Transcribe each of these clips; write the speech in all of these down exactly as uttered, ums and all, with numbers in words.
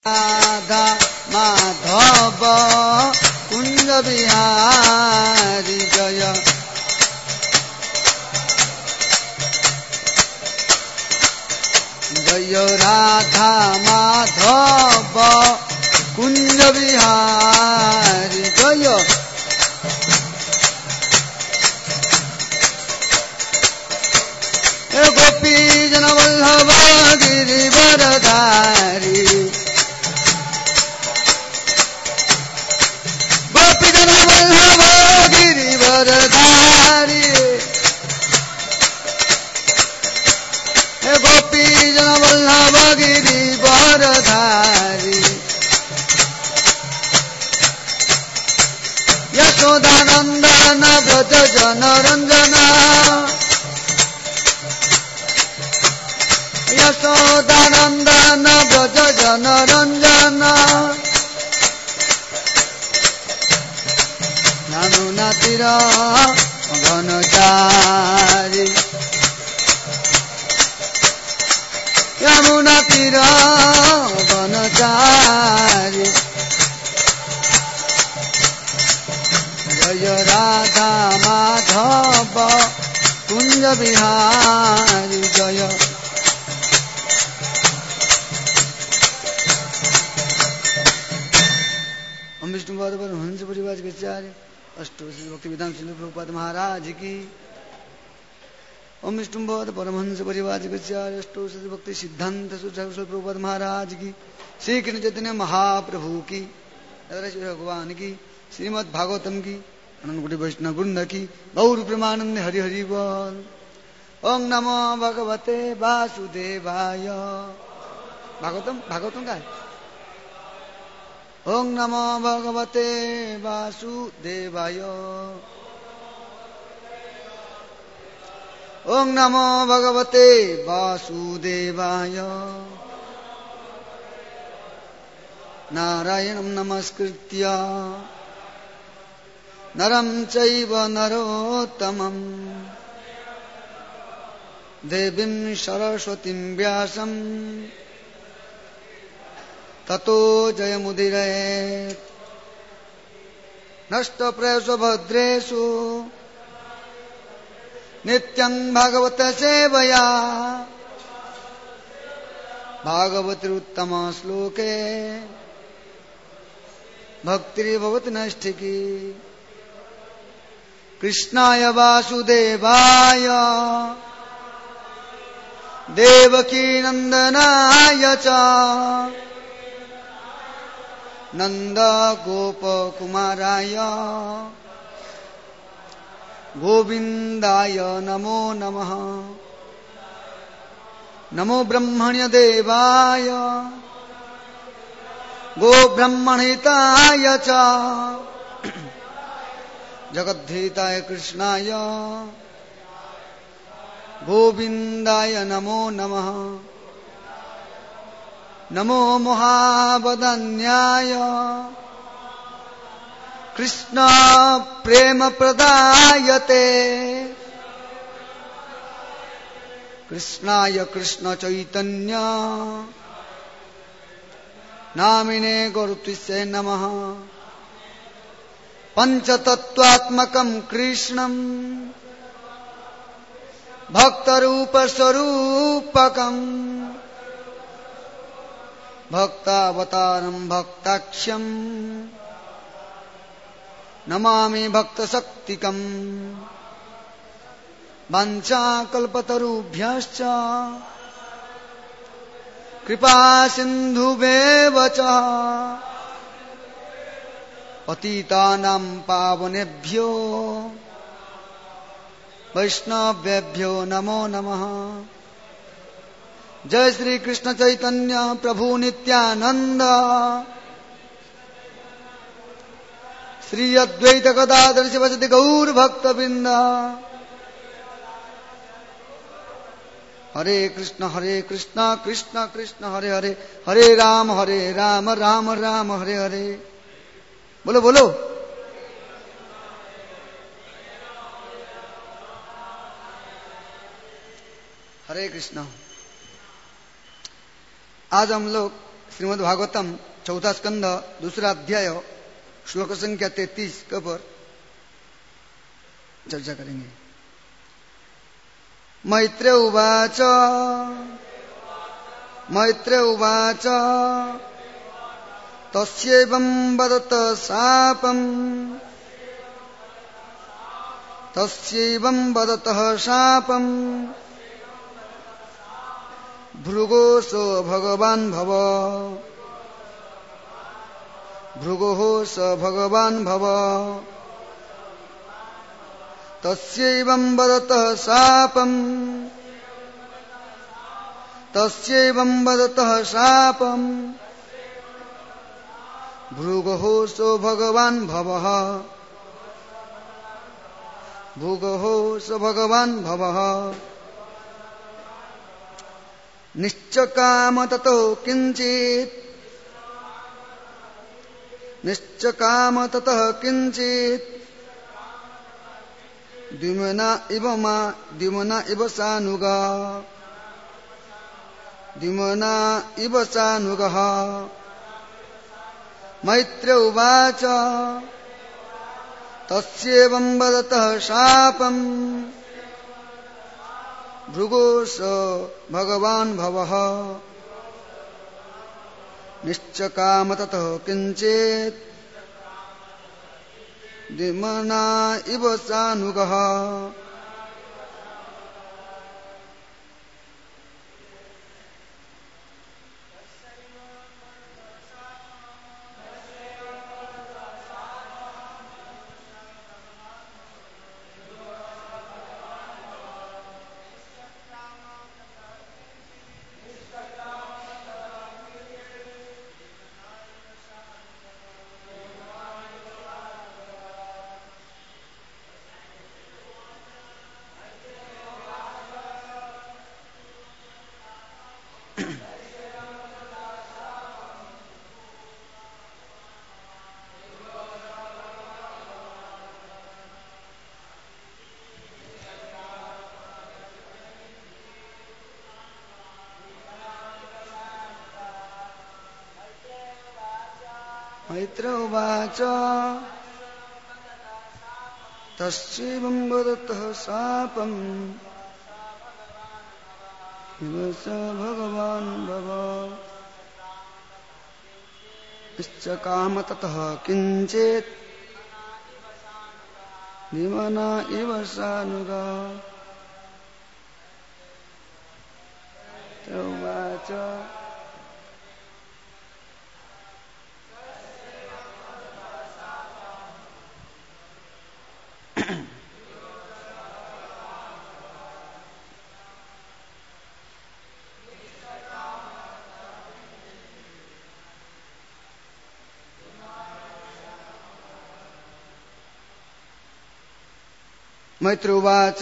राधा माधव कुंज बिहारी जय जय राधा माधव कुंज बिहारी जय गोपी जन वल्लभ गिरिवरधारी गोपी जन वल्लभ गिरिवरधारी गोपी जन वल्लभ गिरिवरधारी यशोदानंदन व्रज जन रंजना यशोदानंदन व्रज जन रंजन यमुना तीर घनचारी यमुना तीर घनचारी जय राधा माधव कुंज बिहारी जय विष्णुपाद परमहंस परिवार के आचार्य अष्टोसी भक्ति विधान श्री प्रभुपाद महाराज की। ओम विष्णुपाद परमहंस परिवार के आचार्य अष्टोसी भक्ति सिद्धांत श्री प्रभुपाद महाराज की। श्री कृष्ण चैतन्य महाप्रभु की, श्री भगवान की, श्रीमद् भागवतम की, अनंत कोटि वैष्णव वृंद की गौर प्रेमानंद हरि हरि बोल। ओम नमो भगवते वासुदेवाय। भागवतम भागवतम का है। ओम नमो भगवते वासुदेवाय। ओम नमो भगवते वासुदेवाय। नारायणं नमस्कृत्य नरं चैव नरोत्तमं देवीं सरस्वतीं व्यासं ततो जयमुदीरयेत्। नष्टप्रायेषु भद्रेषु नित्यं भागवत सेवया भागवतोत्तम श्लोके भक्तिर्भवति नैष्ठिकी। कृष्णाय वासुदेवाय देवकी नंदनाय च नंद गोप कुमाराय गोविंदाय नमो नमः। नमो ब्रह्मण्य देवाय गो ब्रह्मणिताय च जगद्धिताय कृष्णाय गोविंदाय नमो नमः। नमो महावदन्याय कृष्ण प्रेम प्रदायते कृष्णाय कृष्ण चैतन्य नामिने गुरुत्वस्य नमः। पंचतत्वात्मकं कृष्णं भक्तरूप स्वरूपकं भक्तावतारं भक्ताख्यं नमामि भक्तशक्तिकम्। वाञ्छाकल्पतरुभ्यश्च कृपा सिन्धुभ्येव च पतितानां पावनेभ्यो वैष्णवेभ्यो नमो नमः। जय श्री कृष्ण चैतन्य प्रभु नित्यानंद श्री अद्वैत गदाधर शिवसति गौर भक्तवृंद। हरे कृष्ण हरे कृष्ण कृष्ण कृष्ण हरे हरे हरे राम हरे राम राम राम हरे हरे। बोलो बोलो। हरे कृष्ण। आज हम लोग श्रीमद् भागवतम चौथा स्कंद दूसरा अध्याय श्लोक संख्या तैतीस के ऊपर चर्चा करेंगे। मैत्रेय उवाच मैत्रेय उवाच तस्यैवं वदत शापम् तस्यैवं वदतः शापम् भृगोस भगवान् भव भृगोः स भगवान् भव तस्यैवं वदतः शापम् तस्यैवं वदतः शापम् भृगोः स भगवान् भवः भृगोः स भगवान् भवः निश्चकाम ततो किंचित् निश्चकाम ततः किंचित् द्विमना इव मा द्विमना इव सानुगा द्विमना इव सानुगः मैत्रेय उवाच तस्यैवं वदतः शापम् भृगोस भगवान् भवः निश्चकाम ततः किंचित् द्विमना इव सानुगः मैत्रेय उवाच तस्यैवं वदतः शापम् स भगवान् भव निश्चकाम ततः किंचित् द्विमना इव सानुगा उवाच मैत्रेय उवाच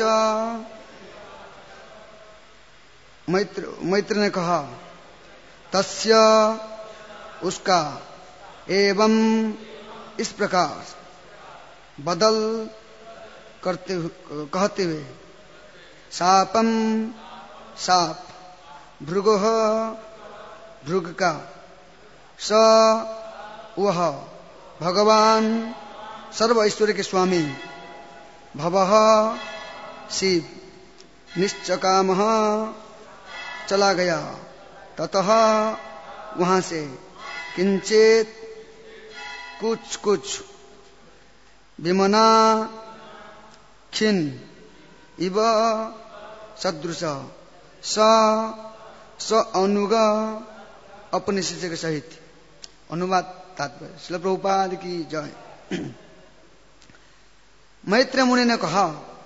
मैत्र मैत्र ने कहा तस्य उसका एवं इस प्रकार बदल करते कहते हुए शापम शाप भृगोः भृग का स वह भगवान सर्व ऐश्वर्य के स्वामी भवः शिव निश्चकामः चला गया ततः वहां से किंचित कुछ कुछ विमना खिन इव सदृश स स अनुग अपने शिष्य के सहित। अनुवाद तात्पर्य श्रील प्रभुपाद की जय। मैत्रेय मुनि ने कहा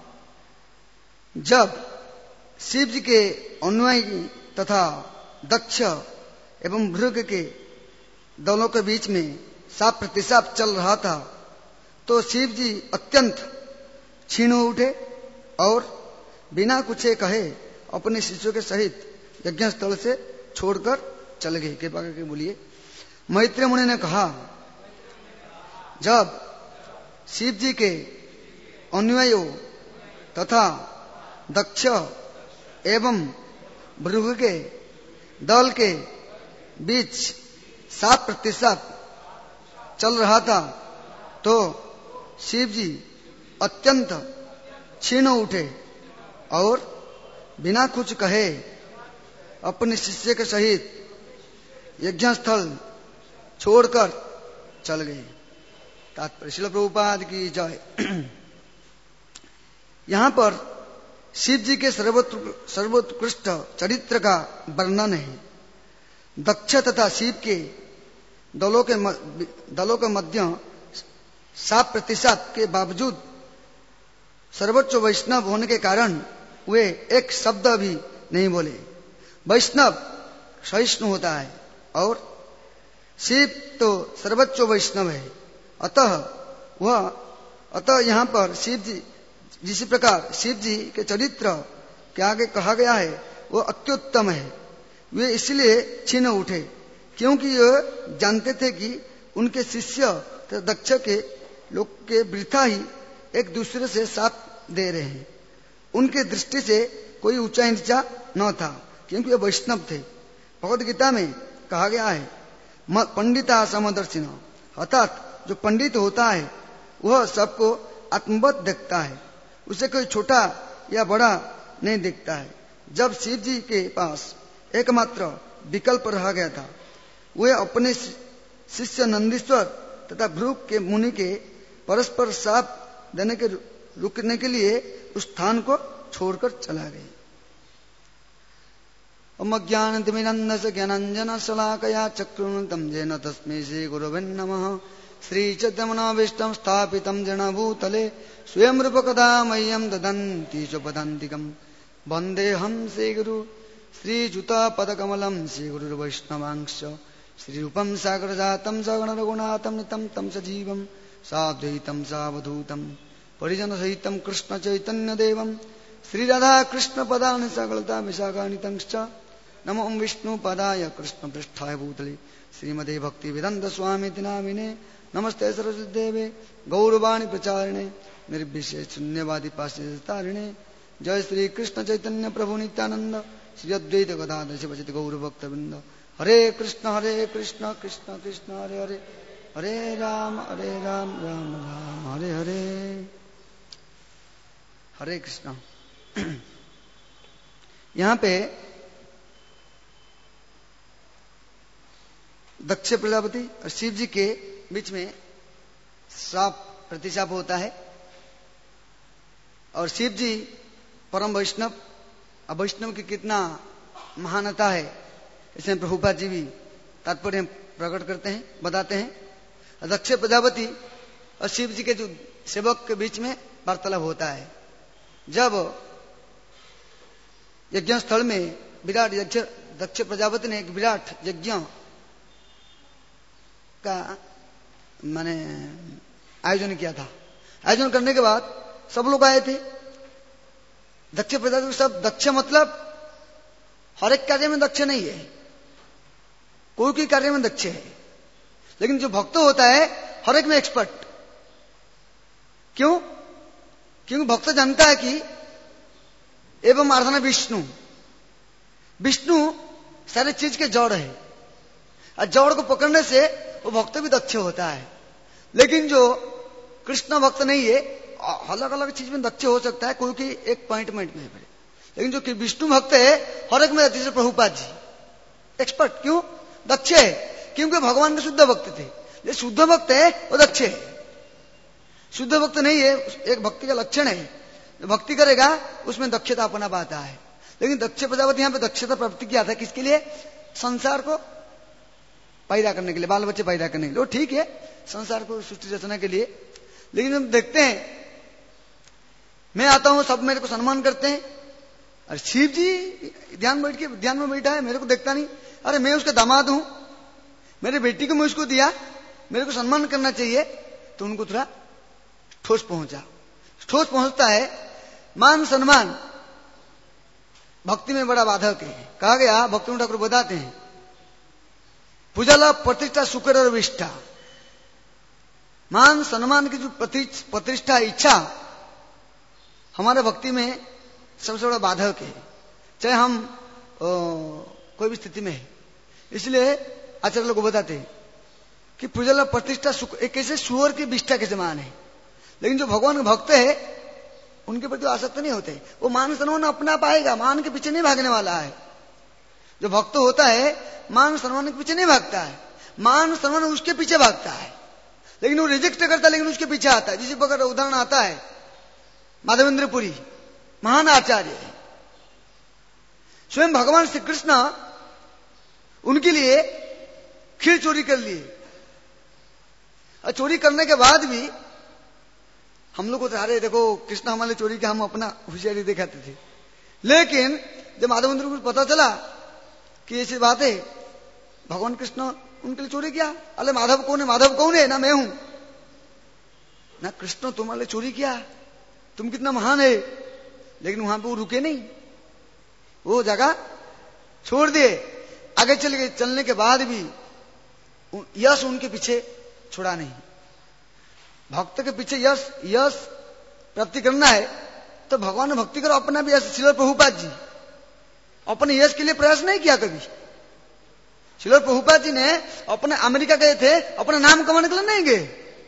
जब शिव जी के अनुयायी तथा दक्ष एवं भृग के दलों के बीच में साप प्रतिसाप चल रहा था तो शिव जी अत्यंत क्षीण हो उठे और बिना कुछ कहे अपने शिष्यों के सहित यज्ञ स्थल से छोड़कर चले गए। कृपा करके बोलिए। मैत्रेय मुनि ने कहा जब शिव जी के अनुयायियों तथा दक्ष एवं भृगु के दल के बीच सात प्रतिशत चल रहा था तो शिव जी अत्यंत क्षीण उठे और बिना कुछ कहे अपने शिष्य के सहित यज्ञ स्थल छोड़कर चल गए। तात्पर्य श्रील प्रभुपाद की जय। यहां पर शिव जी के सर्वोत्कृष्ट चरित्र का वर्णन है। दक्ष तथा शिव के दलों के दलों के मध्य सात प्रतिशत के बावजूद सर्वोच्च वैष्णव होने के कारण वे एक शब्द भी नहीं बोले। वैष्णव सहिष्णु होता है और शिव तो सर्वोच्च वैष्णव है। अतः वह अतः यहाँ पर शिव जी जिस प्रकार शिव जी के चरित्र के आगे कहा गया है वो अत्युत्तम है। वे इसलिए छीन उठे क्योंकि ये जानते थे कि उनके शिष्य तथा दक्ष के लोग के वृथा ही एक दूसरे से साथ दे रहे हैं। उनके दृष्टि से कोई ऊंचा नीचा न था क्योंकि वे वैष्णव थे। भगवद गीता में कहा गया है पंडिता समदर्शिन, अर्थात जो पंडित होता है वह सबको आत्मवत देखता है, उसे कोई छोटा या बड़ा नहीं देखता है। जब शिव जी के पास एकमात्र विकल्प रह गया था वे अपने शिष्य नंदीश्वर तथा भृगु के मुनि के परस्पर साप देने के रुकने के लिए उस स्थान को छोड़कर चला गए। अज्ञानतिमिरन्धस्य ज्ञानाञ्जनशलाकया चक्षुरुन्मिलितं येन तस्मै श्रीगुरवे नमः। श्रीचैतन्यमनोभीष्टं स्थापितं येन भूतले स्वयं रूपकदा मह्यं ददन्ति च पदान्तिकं। वन्देऽहं श्रीगुरु श्रीयुतापदकमलं श्रीगुरुर्वैष्णवांश्च श्रीरूपं सागरजातं सगुणरघुनाथं नितं तं सजीवं साद्वैतं सावधूतं परिजनसहितं कृष्णचैतन्यदेवं श्रीराधाकृष्णपदानि सकलता विशाखानि तंश्च। नमो विष्णुपदाय कृष्णपृष्ठाय भूतले श्रीमते भक्तिवेदान्त स्वामिति नामिने। नमस्ते सरस्वतीदेवे गौरवाणी प्रचारिणे निर्विशेष शून्यवादी पाश्चात्यतारिणे। जय श्री कृष्ण चैतन्य प्रभु नित्यानंद श्री अद्वैत गदाधर शिवचित गौर भक्तवृंद। हरे कृष्ण हरे कृष्ण कृष्ण कृष्ण हरे हरे हरे राम हरे राम राम राम हरे हरे। हरे कृष्ण। यहां पे दक्ष प्रजापति और शिव जी के बीच में श्राप प्रतिशाप होता है और शिव जी परम वैष्णव, अब वैष्णव की कितना महानता है इसमें प्रभुपाद जी भी तात्पर्य प्रकट करते हैं, बताते हैं। दक्ष प्रजापति और शिव जी के जो सेवक के बीच में वार्तालाप होता है। जब यज्ञ स्थल में विराट यज्ञ दक्ष प्रजापति ने एक विराट यज्ञ का माने आयोजन किया था। आयोजन करने के बाद सब लोग आए थे। दक्ष प्रजापति सब दक्ष मतलब हर एक कार्य में दक्ष नहीं है, कोई कोई कार्य में दक्ष है, लेकिन जो भक्त होता है हर एक में एक्सपर्ट। क्यों? क्योंकि भक्त जानता है कि एवं आराधना विष्णु, विष्णु सारे चीज के जड़ है और जड़ को पकड़ने से वो भक्त भी दक्ष होता है। लेकिन जो कृष्ण भक्त नहीं है अलग अलग चीज में दक्ष हो सकता है, कोई की एक पॉइंट पॉइंट में है। लेकिन जो कि विष्णु भक्त है हर एक में दक्ष। प्रभुपाद जी एक्सपर्ट क्यों? दक्ष है क्योंकि भगवान के शुद्ध भक्त थे। जो शुद्ध भक्त है वो दक्ष है, शुद्ध भक्त नहीं है एक भक्ति का लक्षण है। जो भक्ति करेगा उसमें दक्षता अपना पाता है। लेकिन दक्ष प्रजापति यहां पे दक्षता प्राप्त किया था किसके लिए? संसार को पैदा करने के लिए, बाल बच्चे पैदा करने के लिए। वो ठीक है संसार को सृष्टि रचना के लिए। लेकिन हम देखते हैं मैं आता हूं सब मेरे को सम्मान करते हैं, अरे शिव जी ध्यान बैठ के ध्यान में बैठा है मेरे को देखता नहीं। अरे मैं उसका दामाद हूं, मेरी बेटी को मैं उसको दिया, मेरे को सम्मान करना चाहिए। तो उनको थोड़ा ठोस पहुंचा, ठोस पहुंचता है। मान सम्मान भक्ति में बड़ा बाधक है। कहा गया भक्ति ठाकुर बताते हैं पूजा लाभ प्रतिष्ठा सुकर और विष्ठा। मान सम्मान की जो प्रतिष्ठा इच्छा हमारे भक्ति में सबसे बड़ा बाधक है, चाहे हम ओ, कोई भी स्थिति में है। इसलिए आचार्य लोग को बताते हैं कि पूजा लाभ प्रतिष्ठा एक कैसे सुअर की विष्ठा के समान है, लेकिन जो भगवान के भक्त है उनके प्रति आसक्त नहीं होते। वो मान सम्मान अपना पाएगा, मान के पीछे नहीं भागने वाला है। जो भक्त होता है मान सम्मान के पीछे नहीं भागता है, मान सम्मान उसके पीछे भागता है, लेकिन वो रिजेक्ट करता है, लेकिन उसके पीछे आता है। जिसे प्रकार उदाहरण आता है माधवेंद्र पुरी, महान आचार्य है। स्वयं भगवान श्री कृष्ण उनके लिए खीर चोरी कर लिए, और चोरी करने के बाद भी हम लोग को तो अरे देखो कृष्ण हमारे चोरी के हम अपना होशियारी दिखाते थे, लेकिन जब माधवेंद्र को पता चला कि ऐसी बात है, भगवान कृष्ण उनके लिए चोरी किया। अरे माधव कौन है? माधव कौन है? ना मैं हूं ना कृष्ण तुम्हारे लिए चोरी किया, तुम कितना महान है। लेकिन वहां पे वो रुके नहीं, वो जगह छोड़ दिए, आगे चले गए। चलने के बाद भी यश उनके पीछे छोड़ा नहीं। भक्त के पीछे यश यश प्राप्ति करना है तो भगवान ने भक्ति करो, अपना भी यश। श्रील प्रभुपाद जी अपने यश के लिए प्रयास नहीं किया कभी। श्रील प्रभुपाद जी ने अपने अमेरिका गए थे, अपना नाम कमाने के लिए नहीं गए,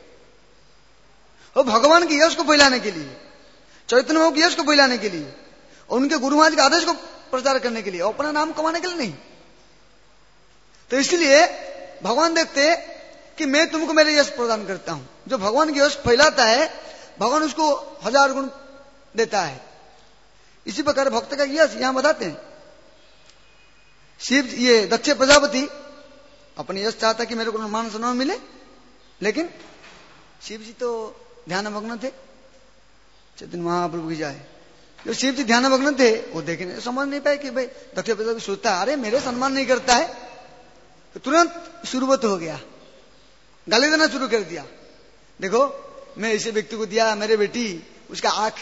वो भगवान के यश को फैलाने के लिए, चैतन्य प्रभु के यश को फैलाने के लिए, और उनके गुरु महाराज के आदेश को प्रचार करने के लिए, अपना नाम कमाने के लिए नहीं। तो इसलिए भगवान देखते कि मैं तुमको मेरे यश प्रदान करता हूं। जो भगवान के यश फैलाता है भगवान उसको हजार गुण देता है। इसी प्रकार भक्त का यश यहां बताते हैं। शिव ये दक्ष प्रजापति अपने यश चाहता कि मेरे को मान सम्मान मिले, लेकिन शिव जी तो ध्यानमग्न थे। चैतन्य महाप्रभु की जाए, जो शिव जी ध्यानमग्न थे वो देखने समझ नहीं पाए कि भाई दक्ष प्रजापति सोचता है अरे मेरे सम्मान नहीं करता है, तो तुरंत शुरुआत हो गया, गाली देना शुरू कर दिया। देखो मैं ऐसे व्यक्ति को दिया, मेरे बेटी उसका आंख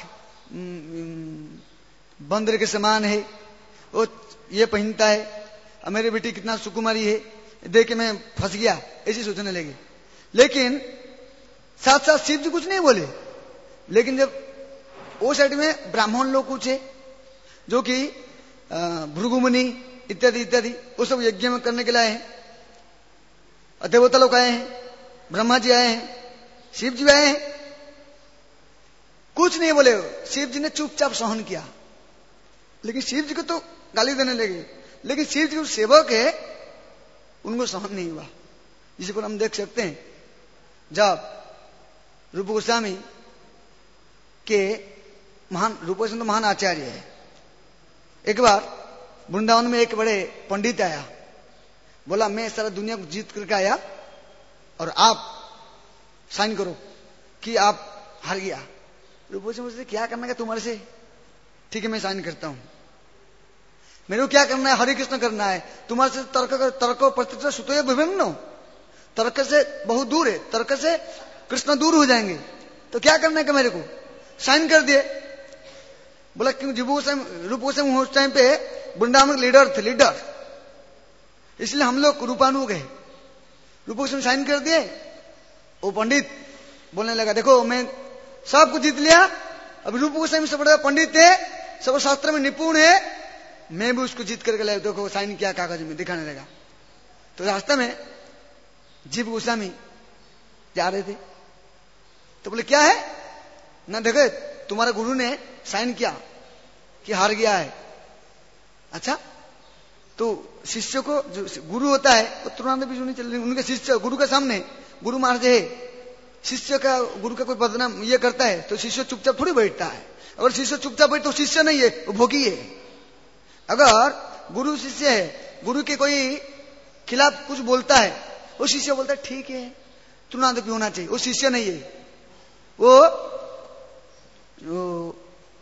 बंदर के समान है, वो ये पहनता है, और मेरी बेटी कितना सुकुमारी है, देख के मैं फंस गया, ऐसे सोचने लगे। लेकिन साथ साथ शिव जी कुछ नहीं बोले। लेकिन जब वो साइड में ब्राह्मण लोग कुछ है जो कि भृगुमुनि इत्यादि इत्यादि वो सब यज्ञ में करने के लिए आए हैं, देवता लोग आए हैं, ब्रह्मा जी आए हैं, शिव जी आए हैं, कुछ नहीं बोले। शिव जी ने चुपचाप सहन किया। लेकिन शिव जी को तो गाली देने लगे, लेकिन शिव जी जो सेवक है उनको सहन नहीं हुआ। जिसे पर हम देख सकते हैं जब रूप गोस्वामी के महान रूप गोस्वामी तो महान आचार्य है। एक बार वृंदावन में एक बड़े पंडित आया, बोला मैं सारा दुनिया को जीत करके आया और आप साइन करो कि आप हार गया। रूप गोस्वामी मुझसे क्या करना है तुम्हारे से? ठीक है मैं साइन करता हूं। मेरे को क्या करना है? हरे कृष्ण करना है। तुम्हारे से तर्क तर्क प्रतिष्ठा सुतो विभिन्न, तर्क से बहुत दूर है, तर्क से कृष्ण दूर हो जाएंगे, तो क्या करना है कि मेरे को साइन कर दिए। बोला क्यों? जीव गोस्वामी रूप गोस्वामी उस टाइम पे वृंदावन के लीडर थे, लीडर, इसलिए हम लोग रूपानु गए। रूप गोस्वामी साइन कर दिए। वो पंडित बोलने लगा देखो मैं सबको जीत लिया, अब रूप गोस्वामी से बड़ा पंडित है, सब शास्त्र में निपुण है, मैं भी उसको जीत करके लाया, देखो साइन किया कागज में, दिखाने लगा। तो रास्ते में जीव गोस्वामी जा रहे थे, तो बोले क्या है ना, देखो तुम्हारे गुरु ने साइन किया कि हार गया है। अच्छा, तो शिष्य को जो गुरु होता है वो तुरंत भी सुनी चल रही, उनके शिष्य गुरु के सामने गुरु महाराज है, शिष्य का गुरु का कोई बदनाम ये करता है तो शिष्य चुपचाप थोड़ी बैठता है। अगर शिष्य चुपचाप बैठ तो शिष्य नहीं है, वो भोगी है। अगर गुरु शिष्य है, गुरु के कोई खिलाफ कुछ बोलता है, वो शिष्य बोलता है ठीक है तुरंत भी होना चाहिए, वो शिष्य नहीं है, वो, वो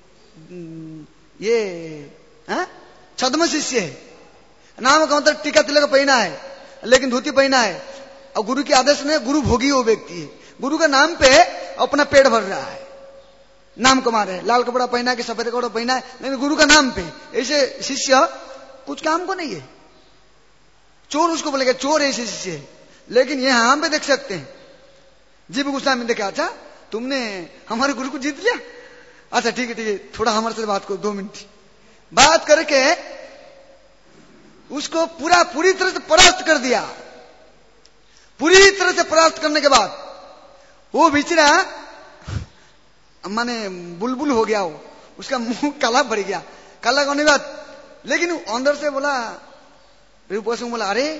ये हाँ? छद्म शिष्य है। नाम का मतलब टीका तिलक पहना है, लेकिन धोती पहना है, और गुरु के आदेश में गुरु भोगी वो व्यक्ति है, गुरु का नाम पे अपना पेट भर रहा है, नाम कमा रहे हैं, लाल कपड़ा पहना के सफेद कपड़ा पहना है, लेकिन गुरु का नाम पे। ऐसे शिष्य कुछ काम को नहीं है, चोर उसको बोलेगा चोर ऐसे शिष्य है। लेकिन यहां हम पे देख सकते हैं जीव गोस्वामी देखा, अच्छा तुमने हमारे गुरु को जीत लिया, अच्छा ठीक है ठीक है थोड़ा हमारे से बात करो, दो मिनट बात करके उसको पूरा पूरी तरह से परास्त कर दिया। पूरी तरह से परास्त करने के बाद वो बेचारा माने बुलबुल हो गया, वो उसका मुंह काला पड़ गया। काला होने के बाद लेकिन अंदर से बोला, रूप गोस्वामी बोला, अरे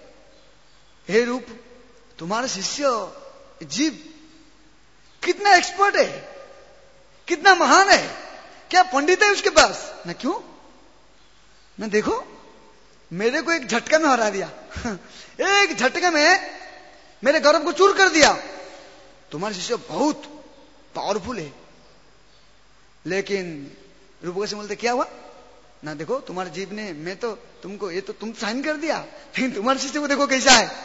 हे रूप, तुम्हारा शिष्य जीव कितना एक्सपर्ट है, कितना महान है, क्या पंडित है उसके पास ना? क्यों ना? देखो मेरे को एक झटका में हरा दिया एक झटके में मेरे गर्भ को चूर कर दिया। तुम्हारे शिष्य बहुत पावरफुल है। लेकिन रूप गोस्वामी बोलते क्या हुआ ना? देखो तुम्हारे जीव ने, मैं तो तुमको, ये तो तुम साइन कर दिया, लेकिन तुम्हारे शिष्य को देखो कैसा है।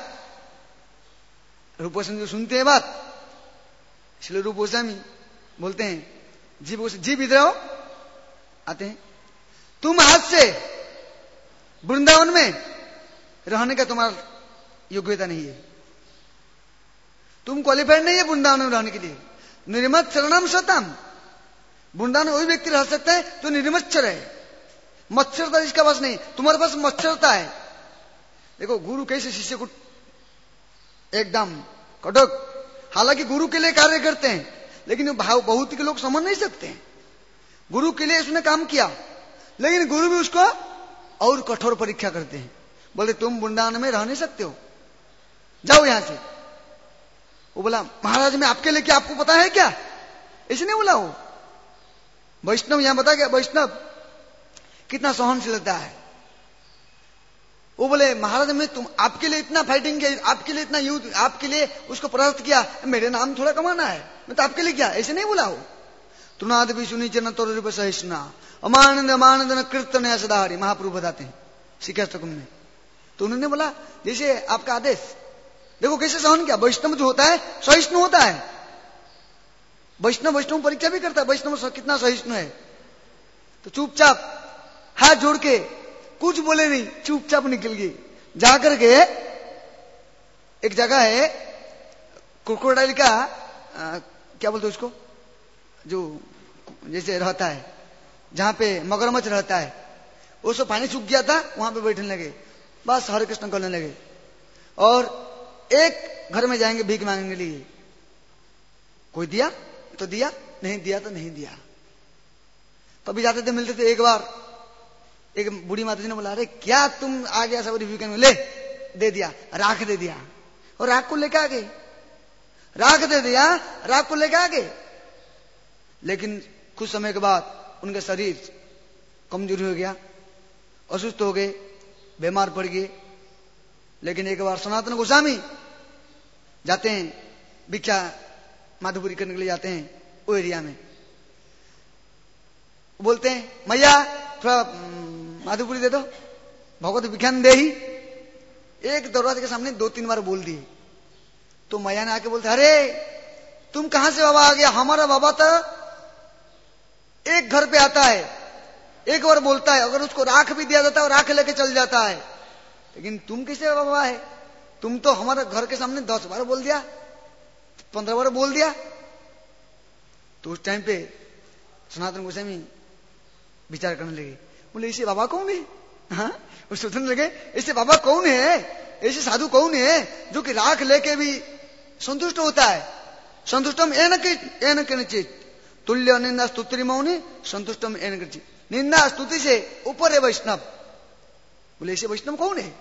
रूप गोस्वामी जो सुनते हैं बात, इसलिए रूप गोस्वामी बोलते हैं, जीव जीव इधर आओ, आते हैं, तुम आज से वृंदावन में रहने का तुम्हारा योग्यता नहीं है, तुम क्वालिफाइड नहीं है वृंदावन में रहने के लिए। निर्मत शरणम शतम, वृंदावन में वही व्यक्ति रह सकता है तो निर्मच्छर है, मच्छरता जिसका पास नहीं, तुम्हारे पास मच्छरता है। देखो गुरु कैसे शिष्य को एकदम कड़क, हालांकि गुरु के लिए कार्य करते हैं, लेकिन भाव बहुत के लोग समझ नहीं सकते हैं। गुरु के लिए उसने काम किया, लेकिन गुरु भी उसको और कठोर परीक्षा करते हैं। बोले तुम वृंदावन में रह नहीं सकते हो, जाओ यहां से। वो बोला महाराज मैं आपके लिए क्या, आपको पता है क्या? ऐसे नहीं बोला वो। वैष्णव यहां बता गया, वैष्णव कितना सहनशीलता है। वो बोले महाराज मैं तुम आपके लिए इतना फाइटिंग किया, आपके लिए इतना युद्ध, आपके लिए उसको परास्त किया, मेरे नाम थोड़ा कमाना है, मैं तो आपके लिए क्या? ऐसे नहीं बोला हो। तुनाद भी सुनी चरण तोर रूप सहिष्णा अमानंद अमानंद न कीर्तन सदाहरि, महाप्रभु बताते हैं शिक्षास्तकम में। तो उन्होंने बोला जैसे आपका आदेश, देखो कैसे सहन किया। वैष्णव जो होता है सहिष्णु होता है, वैष्णव वैष्णव परीक्षा भी करता है, वैष्णव कितना सहिष्णु है। तो चुपचाप हाथ जोड़ के कुछ बोले नहीं, चुपचाप निकल गई। जाकर के एक जगह है क्रोकोडाइल का आ, क्या बोलते उसको, जो जैसे रहता है जहां पे मगरमच्छ रहता है, वो सब पानी सूख गया था, वहां पे बैठने लगे, बस हरे कृष्ण करने लगे। और एक घर में जाएंगे भीख मांगने के लिए, कोई दिया तो दिया, नहीं दिया तो नहीं दिया। कभी जाते थे मिलते थे, एक बार एक बूढ़ी माता जी ने बोला अरे क्या तुम आ गया सब भीख में, ले दे दिया, राख दे दिया, और राख को लेके आ गए, राख दे दिया, राख को लेके आ गए। लेकिन कुछ समय के बाद उनका शरीर कमजोरी हो गया, असुस्थ हो गए, बीमार पड़ गए। लेकिन एक बार सनातन गोस्वामी जाते हैं, भिक्षा माधुपुरी करने के लिए जाते हैं वो एरिया में, बोलते हैं मैया थोड़ा माधुपुरी दे दो, भगवत विज्ञान दे ही। एक दरवाजे के सामने दो तीन बार बोल दिए तो मैया ने आके बोलते अरे तुम कहां से बाबा आ गया, हमारा बाबा तो एक घर पे आता है, एक बार बोलता है, अगर उसको राख भी दिया जाता है और राख लेके चल जाता है, लेकिन तुम कैसे बाबा है, तुम तो हमारे घर के सामने दस बार बोल दिया, पंद्रह बार बोल दिया। तो उस टाइम पे सनातन गोस्वामी विचार करने लगे, बोले ऐसे बाबा कौन है? हाँ, वो सोचने लगे ऐसे बाबा कौन है, ऐसे साधु कौन है जो कि राख लेके भी संतुष्ट होता है। संतुष्टम एन एन किंचित तुल्य निंदा स्तुति मौनी संतुष्टम एन किंचित, निंदा स्तुति से ऊपर है वैष्णव। बोले ऐसे वैष्णव कौन है?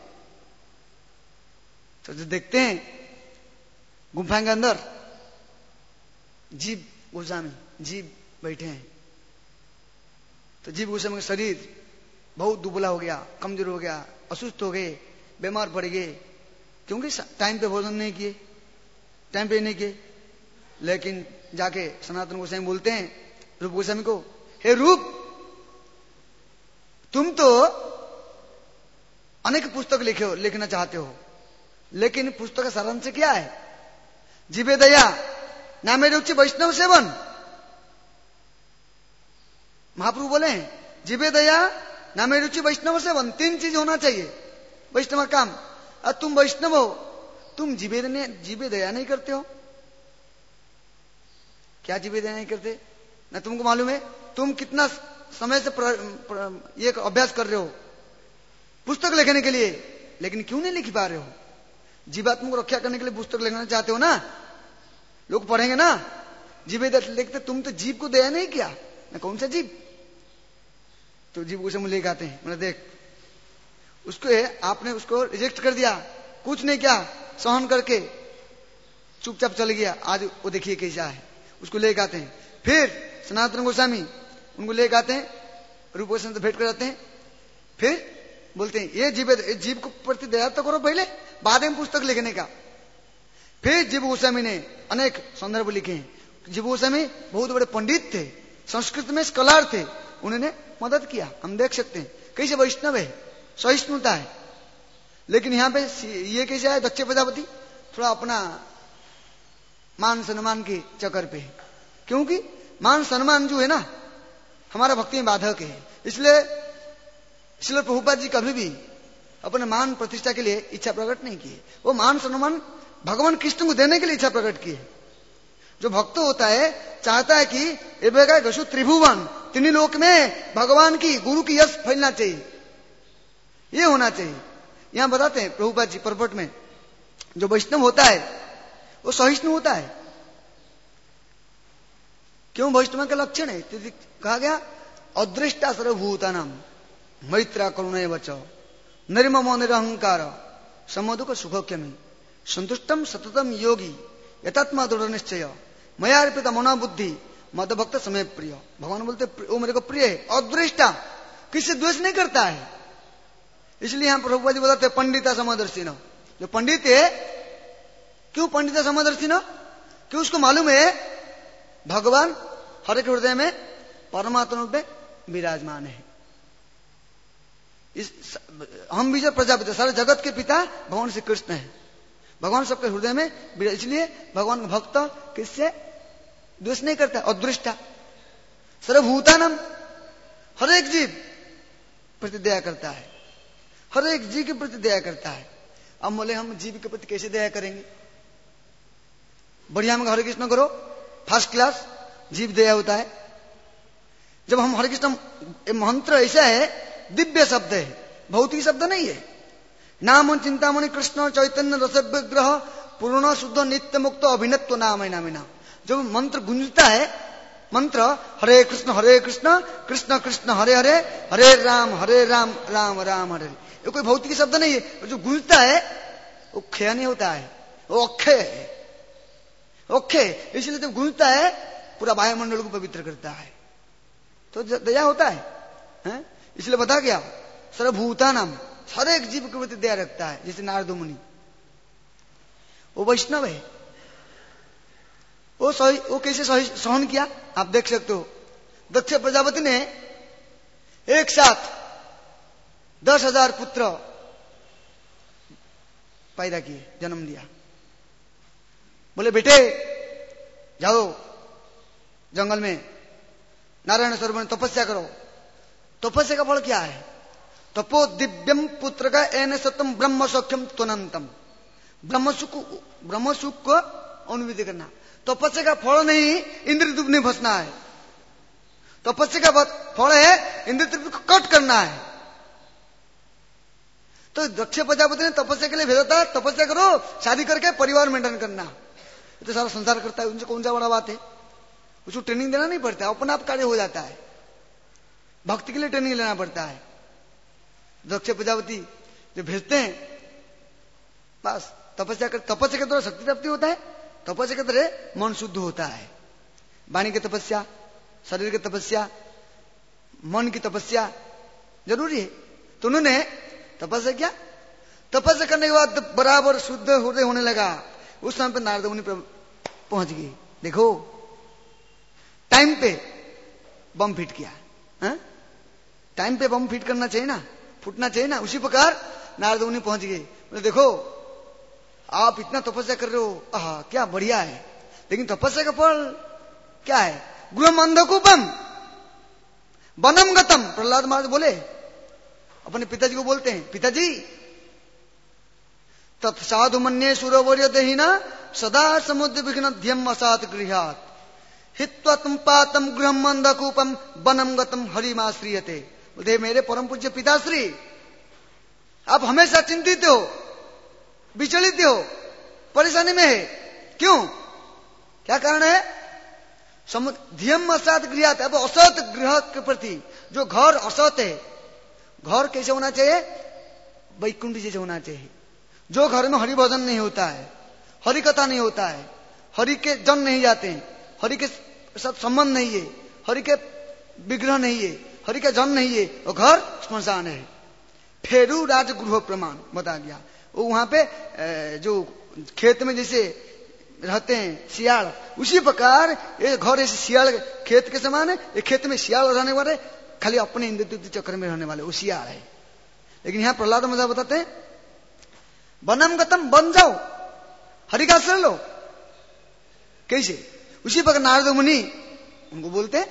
तो जो देखते हैं गुफा के अंदर जीव गोस्वामी जीव बैठे हैं, तो जीव गोस्वामी का शरीर बहुत दुबला हो गया, कमजोर हो गया, असुस्थ हो गए, बीमार पड़ गए, क्योंकि टाइम पे भोजन नहीं किए, टाइम पे नहीं किए। लेकिन जाके सनातन गोस्वामी बोलते हैं रूप गोस्वामी को, हे रूप तुम तो अनेक पुस्तक लिखे हो, लिखना चाहते हो, लेकिन पुस्तक का सारांश क्या है? जीवे दया नामे रुचि वैष्णव सेवन। महाप्रभु बोले जीवे दया नामे रुचि वैष्णव सेवन, तीन चीज होना चाहिए वैष्णव काम। और तुम वैष्णव हो, तुम जीवे जीवे दया नहीं करते हो। क्या जीवे दया नहीं करते ना? तुमको मालूम है तुम कितना समय से प्र, प्र, ये अभ्यास कर रहे हो पुस्तक लिखने के लिए, लेकिन क्यों नहीं लिख पा रहे हो? जीवात्मा को रक्षा करने के लिए पुस्तक लिखना चाहते हो ना, लोग पढ़ेंगे ना, जीव लिखते, तुम तो जीव को दया नहीं किया ना, कौन सा जीव? तो जीव को लेके आते हैं, मतलब देख उसको आपने उसको रिजेक्ट कर दिया, कुछ नहीं किया, सहन करके चुपचाप चल गया, आज वो देखिए कैसा है, उसको लेके आते हैं। फिर सनातन गोस्वामी उनको लेके आते हैं, रूप गोस्वामी से भेंट कराते हैं, फिर बोलते हैं ये जीव जीव को प्रति दया तो करो पहले, बाद में पुस्तक लिखने का। फिर जीव गोस्वामी ने अनेक संदर्भ लिखे हैं। जीव गोस्वामी बहुत बड़े पंडित थे, संस्कृत में स्कॉलर थे, उन्होंने मदद किया, हम देख सकते हैं कैसे वैष्णव है, सहिष्णुता है। लेकिन यहाँ पे ये कैसे है, दक्ष प्रजापति थोड़ा अपना मान सम्मान के चक्कर पे है, क्योंकि मान सम्मान जो है ना हमारा भक्ति में बाधक है। इसलिए इसलिए प्रभुपाद जी कभी भी अपने मान प्रतिष्ठा के लिए इच्छा प्रकट नहीं किए, वो मान सम्मान भगवान कृष्ण को देने के लिए इच्छा प्रकट किए। जो भक्त होता है चाहता है कि एवं गशु त्रिभुवन, तीन लोक में भगवान की गुरु की यश फैलना चाहिए, ये होना चाहिए। यहां बताते हैं प्रभुपाद जी परपट में, जो वैष्णव होता है वो सहिष्णु होता है। क्यों? वैष्णव का लक्षण है, कहा गया अदृष्टा सर्वभूतानां मैत्रा करुणे वच निर्ममो निरहंकार समोदुक सुखोक्यमी संतुष्टम सततम योगी यथात्मा दृढ़ निश्चय मया अर्पित मनोबुद्धि मद भक्त समय प्रिय। भगवान बोलते वो मेरे को प्रिय है, अदृष्टा, किसी द्वेष नहीं करता है। इसलिए यहां प्रभुपाद जी बताते पंडिता समदर्शी न, जो पंडित है, क्यों पंडिता समदर्शी न? क्यों? उसको मालूम है भगवान हर एक हृदय में परमात्मा रूप में विराजमान है। इस हम विजय प्रजापति, सारे जगत के पिता भगवान श्री कृष्ण है, भगवान सबके हृदय में, इसलिए भगवान का भक्त किससे द्वेष नहीं करता, अदृष्टा सर्वभूतानां, हर एक जीव प्रति दया करता है, हर एक जीव के प्रति दया करता है। अब बोले हम जीव के प्रति कैसे दया करेंगे? बढ़िया में हरे कृष्ण करो, फर्स्ट क्लास जीव दया होता है। जब हम हरे कृष्ण मंत्र ऐसा है, दिव्य शब्द है, भौतिक शब्द नहीं है। नाम चिंतामणि कृष्ण चैतन्य रस विग्रह पूर्ण शुद्ध नित्य मुक्त अभिनत्व नाम है नामिना। जब मंत्र गुंजता है, मंत्र हरे कृष्ण हरे कृष्ण कृष्ण कृष्ण हरे हरे हरे राम हरे राम राम राम हरे, ये कोई भौतिक शब्द नहीं है। जो गूंजता है वो क्षय नहीं होता है, वो अक्षय है, अक्षय। इसलिए जब गूंजता है पूरा वायुमंडल को पवित्र करता है, तो दया होता है, है? इसलिए बता गया सर्वभूतानां, हर एक जीव के प्रति दया रखता है। जैसे नारद मुनि, वो वैष्णव है, वो सही, वो कैसे सहन किया आप देख सकते हो। दक्ष प्रजापति ने एक साथ दस हजार पुत्र पैदा किए, जन्म दिया। बोले बेटे जाओ जंगल में नारायण सरोवर में तपस्या करो। तपस्या का फल क्या है? तपो दिव्यम पुत्र का एन सतम ब्रह्म सौख्यम त्वनंतम, ब्रह्म सुख, ब्रह्म सुख को अनुविधि करना। तपस्या का फल नहीं इंद्रद्युम्न नहीं फंसना है, तपस्या का फल है इंद्रद्युम्न को कट करना है। तो दक्ष प्रजापति ने तपस्या के लिए भेजा था, तपस्या करो, शादी करके परिवार मेंटेन करना। ये तो सारा संसार करता है, उनसे कौन सा बड़ा बात है? उसको ट्रेनिंग देना नहीं पड़ता, अपने आप कार्य हो जाता है। भक्ति के लिए ट्रेनिंग लेना पड़ता है। दक्ष प्रजापति जो भेजते हैं, बस तपस्या कर, तपस्या के द्वारा शक्ति प्राप्ति होता है, तपस्या के द्वारा मन शुद्ध होता है। वाणी की तपस्या, शरीर की तपस्या, मन की तपस्या जरूरी है। तो उन्होंने तपस्या किया, तपस्या करने के बाद बराबर शुद्ध हृदय होने लगा। उस समय पर नारद मुनि पहुंच गए। देखो टाइम पे बम फिट किया, हा? टाइम पे बम फिट करना चाहिए ना, फूटना चाहिए ना। उसी प्रकार नारद मुनि पहुंच गए। बोले देखो आप इतना तपस्या कर रहे हो, आहा क्या बढ़िया है, लेकिन तपस्या का फल क्या है? गृहम अंधकूपम वनम गतम। प्रहलाद महाराज बोले, अपने पिताजी को बोलते हैं, पिताजी तत्साधु मन्ये सुरवर्य दहीना सदा समुद्र विघ्नध्यम असात गृहात हित्वा तुम पातम गृहम अंधकूपम वनम गतम हरिमाश्रियते। बोलते मेरे परम पूज्य पिताश्री, आप हमेशा चिंतित हो, विचलित हो, परेशानी में है। क्यों? क्या कारण है? धियम असत गृहात। अब असत गृह के प्रति जो घर असत है, घर कैसे होना चाहिए? वैकुंठ जैसे होना चाहिए। जो घर में हरि भजन नहीं होता है, हरि कथा नहीं होता है, हरि के जन नहीं जाते हैं, हरि के साथ संबंध नहीं है, हरि के विग्रह नहीं है, हरि का जन नहीं है, वो घर श्मशान है। फेरू राजगृह प्रमाण बता गया। वो वहां पे जो खेत में जैसे रहते हैं सियाल, उसी प्रकार ये घर ऐसे सियाल खेत के समान है। ये खेत में सियाल रहने वाले, खाली अपने इंद्र चक्र में रहने वाले वो सियाल है। लेकिन यहाँ प्रहलाद महाराज बताते हैं वनम गतम, बन जाओ, हरि का आश्रय लो। कैसे? उसी प्रकार नारद मुनि उनको बोलते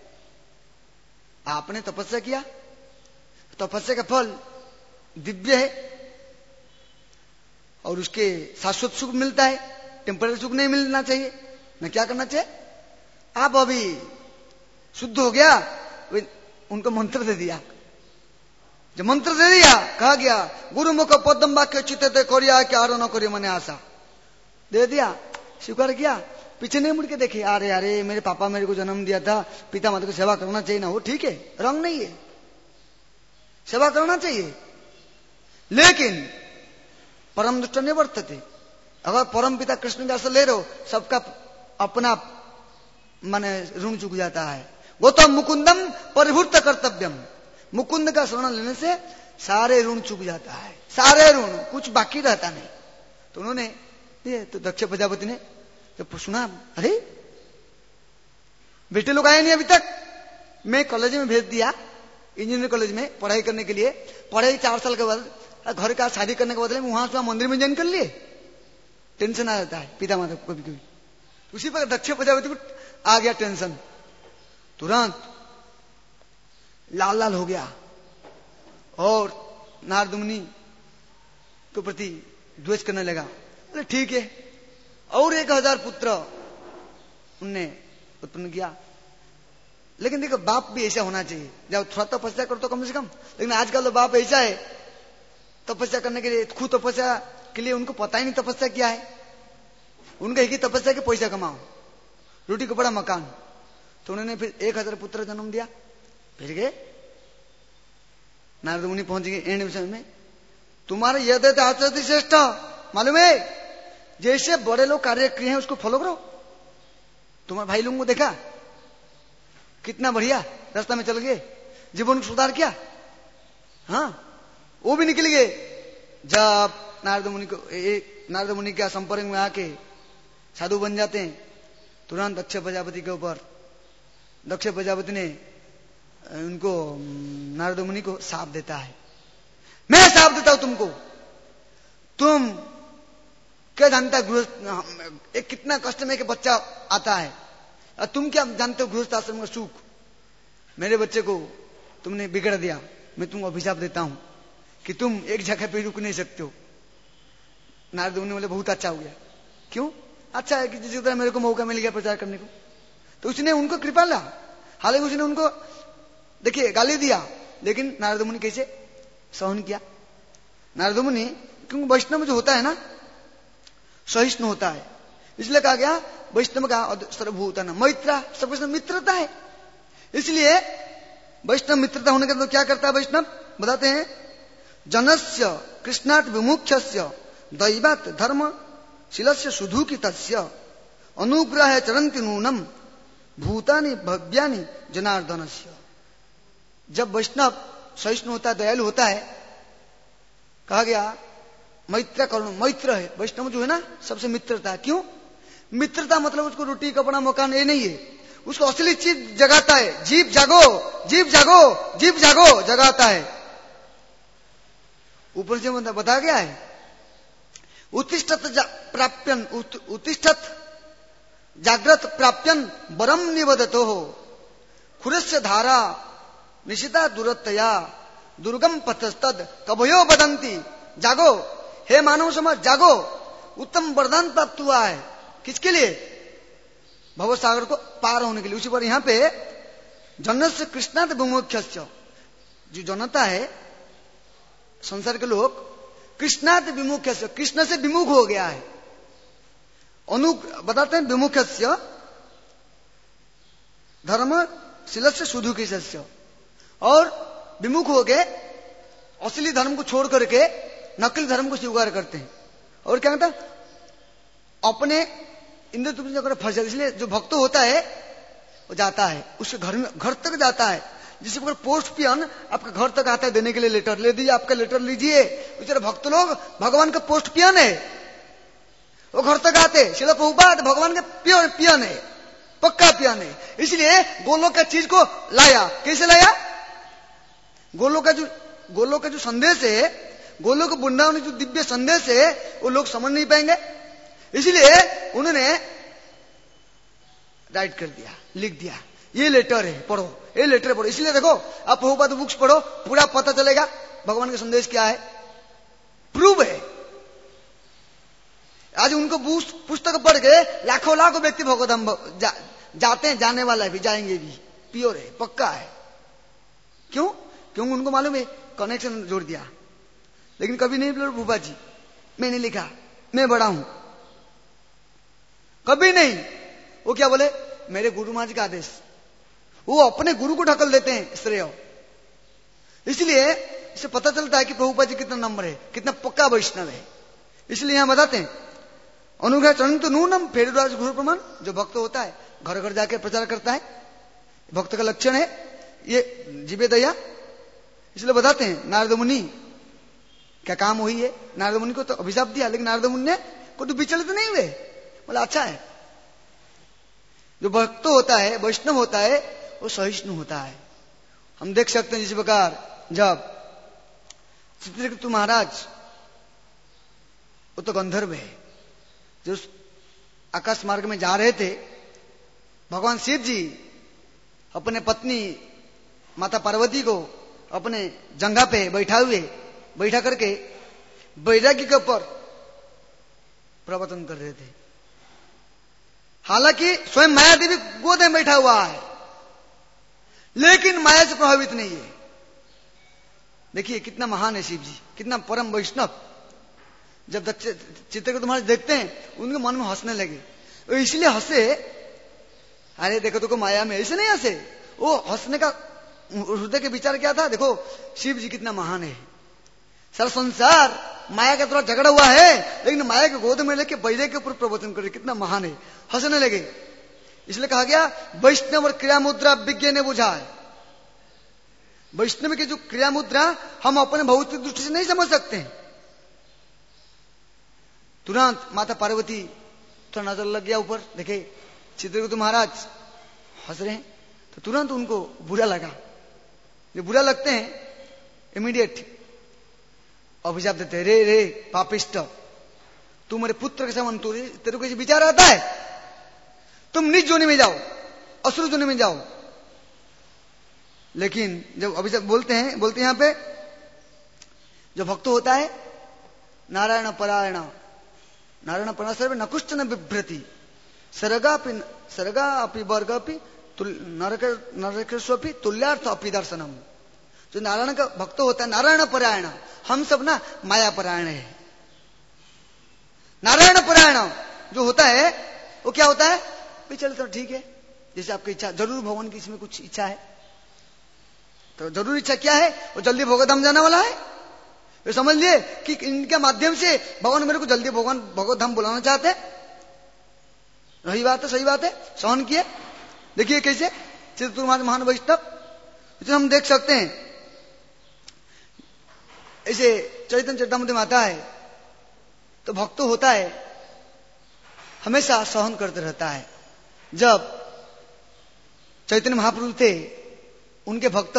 आपने तपस्या किया, तपस्या का फल दिव्य है और उसके शाश्वत सुख मिलता है, टेम्पररी सुख नहीं मिलना चाहिए। न क्या करना चाहिए? आप अभी शुद्ध हो गया, उनको मंत्र दे दिया। जब मंत्र दे दिया, कहा गया गुरु मुख पद्म वाक्य चित्ते कोरिया क्या आरो न करियो मने आशा, दे दिया, स्वीकार किया। पीछे नहीं मुड़ के देखे, अरे अरे मेरे पापा मेरे को जन्म दिया था, पिता माता को सेवा करना चाहिए ना, वो ठीक है, रंग नहीं है, सेवा करना चाहिए। लेकिन परम दुष्ट नहीं वर्तते। अगर परम पिता कृष्ण दास ले रहे हो, सबका अपना माने ऋण चुक जाता है। गौतम मुकुंदम परिभूत कर्तव्यम, मुकुंद का शरण लेने से सारे ऋण चुक जाता है, सारे ऋण, कुछ बाकी रहता नहीं। तो उन्होंने ये तो दक्ष प्रजापति ने जब सुना, अरे बेटे लोग आए नहीं अभी तक, मैं कॉलेज में भेज दिया, इंजीनियर कॉलेज में पढ़ाई करने के लिए। पढ़ाई चार साल के बाद घर का शादी करने के बदले में वहां से मंदिर में ज्वाइन कर लिए। टेंशन आ जाता है पिता माता को कभी कभी। उसी पर दक्ष प्रजापति को आ गया टेंशन, तुरंत लाल लाल हो गया और नारद मुनि के प्रति द्वेष करने लगा। अरे ठीक है, और एक हजार पुत्र उनने उत्पन्न किया। लेकिन देखो बाप भी ऐसा होना चाहिए, जब थोड़ा तपस्या करो तो कम से कम। लेकिन आजकल तो बाप ऐसा है, तपस्या करने के लिए, खुद तपस्या के लिए उनको पता ही नहीं तपस्या क्या है। उनका एक ही तपस्या के पैसा कमाओ, रोटी कपड़ा मकान। तो उन्होंने फिर एक हजार पुत्र जन्म दिया। फिर गए नारद मुनि, पहुंच गए एंड विषय में। तुम्हारे यद आचरति श्रेष्ठ, मालूम है, जैसे बड़े लोग कार्य किए हैं उसको फॉलो करो। तुम्हारे भाई लोगों को देखा कितना बढ़िया रास्ता में चल गए, जीवन को सुधार किया। हाँ, वो भी निकल गए। जब नारद मुनि को एक नारद मुनि के संपर्क में आके साधु बन जाते हैं, तुरंत दक्ष प्रजापति के ऊपर दक्ष प्रजापति ने उनको नारद मुनि को शाप देता है। मैं शाप देता हूं तुमको, तुम क्या जानता है गृहस्थ एक कितना कष्ट में कि बच्चा आता है, और तुम क्या जानते हो गृहस्थ आश्रम का सुख। मेरे बच्चे को तुमने बिगड़ दिया, मैं तुमको अभिशाप देता हूं कि तुम एक जगह पे रुक नहीं सकते हो। नारद मुनि बोले बहुत अच्छा हो गया। क्यों अच्छा है? कि जिस तरह मेरे को मौका मिल गया प्रचार करने को, तो उसने उनको कृपा ला। हालांकि उसने उनको देखिए गाली दिया, लेकिन नारद मुनि कैसे सहन किया। नारद मुनि क्योंकि वैष्णव जो होता है ना सहिष्णु होता है, इसलिए कहा गया वैष्णव का सर्वभूतन मैत्रा, सबके मित्रता है। इसलिए वैष्णव मित्रता होने के बाद क्या करता है वैष्णव, बताते हैं जनस्य कृष्णात् विमुख्यस्य दैवात् धर्म शीलस्य सुधुकितस्य अनुग्रह चरन्ति नूनम भूतानि भव्यानि जनार्दनस्य। जब वैष्णव सहिष्णु होता है, दयालु होता है, कहा गया मैत्र करुण, मैत्र है वैष्णव जो है ना सबसे मित्रता है। क्यों मित्रता? मतलब उसको रोटी कपड़ा मकान ये नहीं है, उसको असली चीज जगाता है। जीव जागो, जीव जागो, जीव जागो जगाता है। ऊपर से बता गया है उत्तिष्ठत प्राप्यन उत्तिष्ठत जागृत प्राप्यन बरम निवदतो हो खुरस्य धारा निशिता दूरतया दुर्गम पथस्तद कभयो बदंती। जागो हे मानव समाज, जागो, उत्तम वरदान प्राप्त हुआ है। किसके लिए? भव सागर को पार होने के लिए। उसी पर यहां पे जनस्य कृष्णात् विमुख्यस्य, जो जनता है संसार के लोग कृष्णात विमुख्य, कृष्ण से विमुख हो गया है। अनु बताते हैं विमुख्य धर्म शील से शुद्ध कृष्ण, और विमुख हो गए असली धर्म को छोड़ करके नकली धर्म को स्वीकार करते हैं। और क्या कहता है, अपने इंद्र तुम अगर फंस जाते, इसलिए जो भक्त होता है वो जाता है उसके घर में, घर तक जाता है। जिस प्रकार पोस्ट पियन आपका घर तक आता है देने के लिए लेटर, ले दीजिए आपका लेटर लीजिए। बेचारे भक्त लोग भगवान का पोस्ट पियन है, वो घर तक आते, सीधा प्रभुपाद भगवान के पियन पियन है, पक्का पियन है। इसलिए गोलोक का चीज को लाया। कैसे लाया? गोलोक का जो गोलोक का जो संदेश है, गोलोक वृंदावन जो दिव्य संदेश है, वो लोग समझ नहीं पाएंगे। इसलिए उन्होंने राइट कर दिया, लिख दिया, ये लेटर है पढ़ो, ये लेटर पढ़ो। इसलिए देखो आप प्रभुपाद बुक्स पढ़ो, पूरा पता चलेगा भगवान का संदेश क्या है, प्रूव है। आज उनको पुस्तक पढ़ के लाखों लाखों व्यक्ति भगवतधाम जा, जाते हैं, जाने वाला भी, जाएंगे भी, प्योर है, पक्का है। क्यों? क्योंकि उनको मालूम है, कनेक्शन जोड़ दिया। लेकिन कभी नहीं बोले भूपा जी मैंने लिखा, मैं बड़ा हूं, कभी नहीं। वो क्या बोले, मेरे गुरु महाराज का आदेश। वो अपने गुरु को ढकल देते हैं श्रेय। इसलिए इससे पता चलता है कि प्रभुपाद जी कितना नम्र है, कितना पक्का वैष्णव है। इसलिए यहां बताते हैं अनुग्रह चरण तो नूनम फेरुराज गुरु प्रमाण। जो भक्त होता है घर घर जाके प्रचार करता है, भक्त का लक्षण है ये जीवे दया। इसलिए बताते हैं नारद मुनि क्या काम हुई है। नारद मुनि को तो अभिशाप दिया, लेकिन नारद मुनि ने को तो विचलित नहीं हुए, बोला अच्छा है। जो भक्त होता है, वैष्णव होता है, वो सहिष्णु होता है। हम देख सकते हैं जिस प्रकार जब चित्रकेतु महाराज, वो तो गंधर्व है, जो आकाश मार्ग में जा रहे थे, भगवान शिव जी अपने पत्नी माता पार्वती को अपने जंघा पे बैठा हुए बैठा करके वैराग्य के ऊपर प्रवचन कर रहे थे। हालांकि स्वयं माया देवी गोद में बैठा हुआ है, लेकिन माया से प्रभावित नहीं है। देखिए कितना महान है शिव जी, कितना परम वैष्णव। जब चित्रकेतु महाराज देखते हैं उनके मन में हंसने लगे। वो इसलिए हंसे, अरे देखो देखो माया में, ऐसे नहीं हंसे। वो हंसने का हृदय के विचार क्या था, देखो शिव जी कितना महान है। सारा संसार माया का थोड़ा झगड़ा हुआ है, लेकिन माया के गोद में लेके बैरे के ऊपर प्रवचन करे, कितना महान है। हंसने लगे। इसलिए कहा गया वैष्णव और क्रिया मुद्रा विज्ञ ने बुझा है। वैष्णव की जो क्रिया मुद्रा हम अपने भौतिक दृष्टि से नहीं समझ सकते हैं। तुरंत माता पार्वती थोड़ा नजर लग गया ऊपर, देखे चित्रकेतु महाराज हंस रहे हैं, तो तुरंत उनको बुरा लगा। जो बुरा लगते हैं इमीडिएट अभिशाप देते हैं, रे रे पापिष्ट, तू मेरे पुत्र के समान, तू तेरे को विचार आता है, तुम निज जोनि में जाओ, असुर जोनि में जाओ। लेकिन जब अभिशाप बोलते हैं, बोलते हैं यहां पे जो भक्त होता है नारायण परायण, नारायण परायण सर्वे नकुश्च न बिभ्रति, सर्गापि सर्गापि वर्गापि नरक नरकेश्वपि तुल्यार्थ अपि दर्शनम। जो नारायण का भक्त होता है, नारायण परायण, हम सब ना माया परायण है। नारायण परायण जो होता है वो क्या होता है, भी चलो तो ठीक है, जैसे आपकी इच्छा, जरूर भगवान की इसमें कुछ इच्छा है, तो जरूर इच्छा क्या है, वो जल्दी भगवतधाम जाने वाला है। तो समझ लिए कि इनके माध्यम से भगवान मेरे को जल्दी भगवान भगवतधाम बुलाना चाहते हैं। रही बात है, सही बात है, सहन किए। देखिए कैसे चित्रकेतु महान वैष्णव, इसे हम देख सकते हैं। ऐसे चैतन्य चरितामृत में आता है तो भक्त होता है हमेशा सहन करते रहता है। जब चैतन्य महाप्रभु थे, उनके भक्त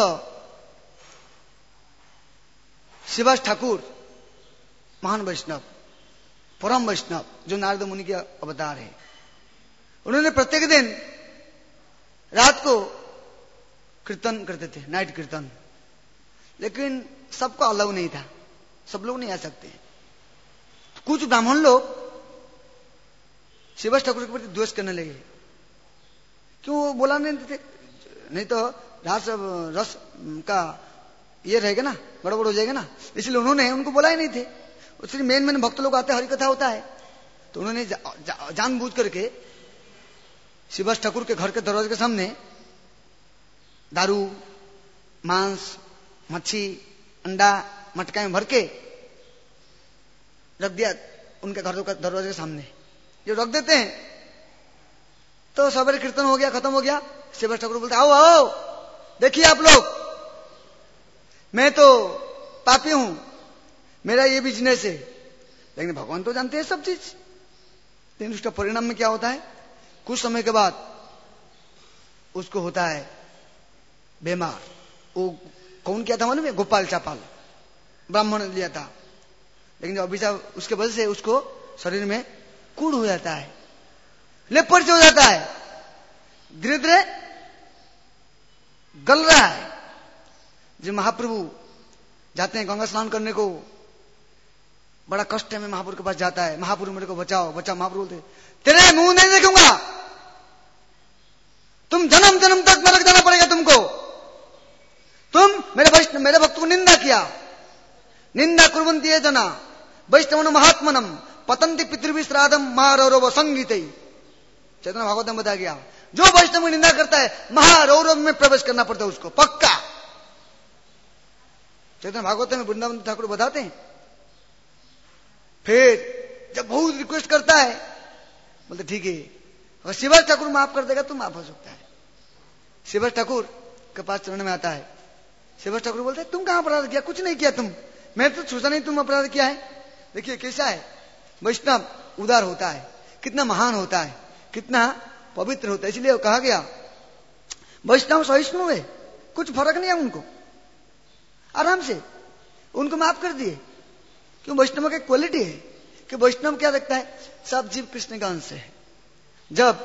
शिवास ठाकुर महान वैष्णव, परम वैष्णव, जो नारद मुनि के अवतार है, उन्होंने प्रत्येक दिन रात को कीर्तन करते थे, नाइट कीर्तन। लेकिन सबको अलाउ नहीं था, सब लोग नहीं आ सकते। तो कुछ ब्राह्मण लोग शिवास ठाकुर के प्रति द्वेष करने लगे। क्यों वो बोला नहीं थे, नहीं तो रास रस का ये रहेगा ना, गड़बड़ हो जाएगा ना, इसलिए उन्होंने उनको बोला ही नहीं थे। उसके मेन मेन भक्त लोग आते हैं, हरि कथा होता है। तो उन्होंने जा, जा, जानबूझ करके शिवदास ठाकुर के घर के दरवाजे के सामने दारू, मांस, मच्छी, अंडा मटका में भर के रख दिया उनके घर के दरवाजे के सामने। जो रख देते हैं तो सवेरे कीर्तन हो गया, खत्म हो गया। शिवदास ठाकुर बोलते आओ आओ देखिए आप लोग, मैं तो पापी हूं, मेरा ये बिजनेस है। लेकिन भगवान तो जानते हैं सब चीज। लेकिन उसका परिणाम में क्या होता है, कुछ समय के बाद उसको होता है बीमार। वो कौन किया था मालूम है? गोपाल चापाल ब्राह्मण ने लिया था। लेकिन जो अभिशाप उसके वजह से उसको शरीर में कूड़ हो जाता है, लेपर्स हो जाता है, धीरे धीरे गल रहा है। जब महाप्रभु जाते हैं गंगा स्नान करने को, बड़ा कष्ट है, मैं महाप्रभु के पास जाता है, महाप्रभु मेरे को बचाओ बचाओ। महाप्रभु बोलते तेरे मुंह नहीं देखूंगा, तुम जन्म जन्म तक नरक जाना पड़ेगा तुमको। तुम मेरे वैष्णव मेरे भक्त को निंदा किया, निंदा कुर्वन्ति ये जना वैष्णव महात्मनम पतंति पितृभि श्राद्धम महारौरव संगीत। चैतन्य भागवत में बताया गया, जो वैष्णव की निंदा करता है महारौरव में प्रवेश करना पड़ता है उसको, पक्का। चैतन्य भागवत में वृंदावन ठाकुर बताते हैं। फिर जब बहुत रिक्वेस्ट करता है, बोलते ठीक है, अगर शिवदास ठाकुर माफ कर देगा तो माफ हो सकता है। शिवदास ठाकुर के पास चरण में आता है। शिवदास ठाकुर बोलते तुम कहां अपराध किया? कुछ नहीं किया तुम, मैं तो सोचा नहीं तुम अपराध किया है। देखिए कैसा है वैष्णव, उदार होता है, कितना महान होता है, कितना पवित्र होता है। इसलिए कहा गया वैष्णव सहिष्णु है, कुछ फर्क नहीं है उनको, आराम से उनको माफ कर दिए। क्यों? वैष्णव की क्वालिटी है कि वैष्णव क्या देखता है, सब जीव कृष्ण का अंश है। जब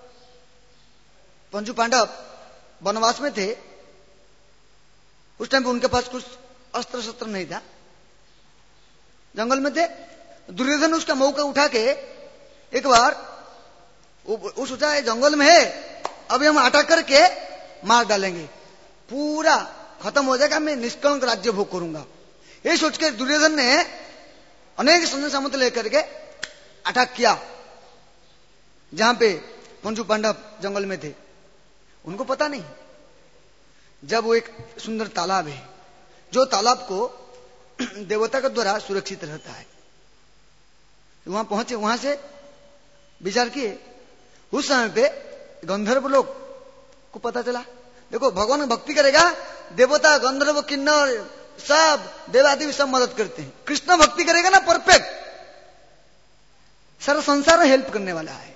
पंचु पांडव वनवास में थे, उस टाइम पे उनके पास कुछ अस्त्र शस्त्र नहीं था, जंगल में थे। दुर्योधन उसका मौका उठा के एक बार वो सोचा है जंगल में है, अभी हम अटैक करके मार डालेंगे, पूरा खत्म हो जाएगा, मैं निष्कलंक राज्य भोग करूंगा। ये सोच के दुर्योधन ने अनेक सैन्य सामंत लेकर के अटैक किया जहां पे पंचु पांडव जंगल में थे। उनको पता नहीं, जब वो एक सुंदर तालाब है, जो तालाब को देवता के द्वारा सुरक्षित रहता है, वहां पहुंचे, वहां से विचार किए। उस समय पे गंधर्व लोग को पता चला, देखो भगवान में भक्ति करेगा, देवता गंधर्व किन्नर सब देवादेवी सब मदद करते हैं। कृष्ण भक्ति करेगा ना परफेक्ट, सारा संसार हेल्प करने वाला है,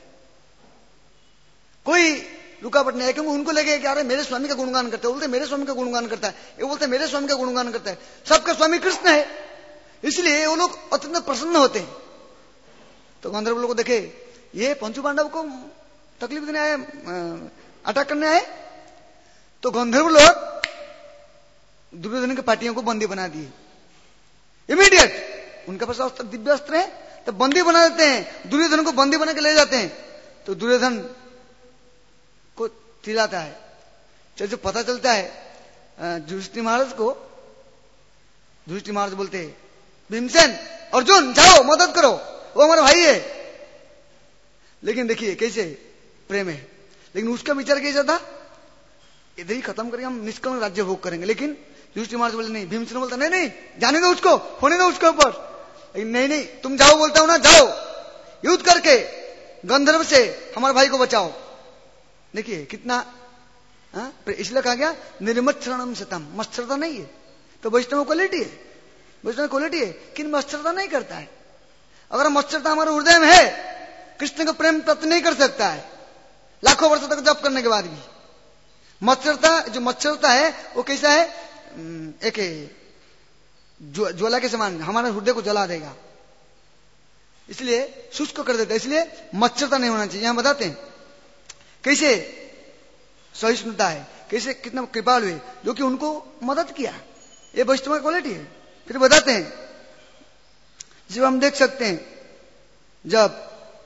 कोई रुकावट नहीं है। क्योंकि उनको लगे कि अरे मेरे स्वामी का गुणगान करता है, बोलते मेरे स्वामी का गुणगान करता है, ये बोलते मेरे स्वामी का गुणगान करता है, सबका स्वामी कृष्ण है, इसलिए वो लोग अत्यंत प्रसन्न होते हैं। तो गंधर्व लोग को देखे ये पंचु पांडव को तकलीफ देने आए, अटैक करने आए, तो गंधर्व लोग दुर्योधन के पार्टियों को बंदी बना दिए इमीडिएट। उनके पास अस्त्र, दिव्य अस्त्र है, तो बंदी बना देते हैं, दुर्योधन को बंदी बना के ले जाते हैं। तो दुर्योधन को चिल्लाता है, जैसे पता चलता है युधिष्ठिर महाराज को, युधिष्ठिर महाराज बोलते हैं भीमसेन अर्जुन जाओ मदद करो, वो हमारा भाई है। लेकिन देखिए कैसे प्रेम है। लेकिन उसका विचार कैसा था, इधर ही खत्म करके हम निष्कलंक राज्य भोग करेंगे। लेकिन युधिष्ठिर महाराज बोले नहीं, भीमसेन बोलता नहीं नहीं जाने दो उसको, होने दो उसके ऊपर। लेकिन नहीं नहीं तुम जाओ, बोलता हूं ना, जाओ युद्ध करके गंधर्व से हमारे भाई को बचाओ। देखिए कितना, इसलिए कहा गया निर्मच्छरणम शतम, मच्छरता नहीं है। तो वैष्णव क्वालिटी है, वैष्णव क्वालिटी है कि मच्छरता नहीं करता है। अगर मच्छरता हमारे हृदय में है, कृष्ण का प्रेम प्राप्त नहीं कर सकता है लाखों वर्षों तक जप करने के बाद भी। मच्छरता, जो मच्छरता है वो कैसा है, एक ज्वाला के समान हमारे हृदय को जला देगा, इसलिए शुष्क कर देता है। इसलिए मच्छरता नहीं होना चाहिए। यहां बताते हैं कैसे सहिष्णुता है, कैसे कितना कृपालु है, जो कि उनको मदद किया। ये वैष्णव की क्वालिटी है। फिर बताते हैं, जब हम देख सकते हैं, जब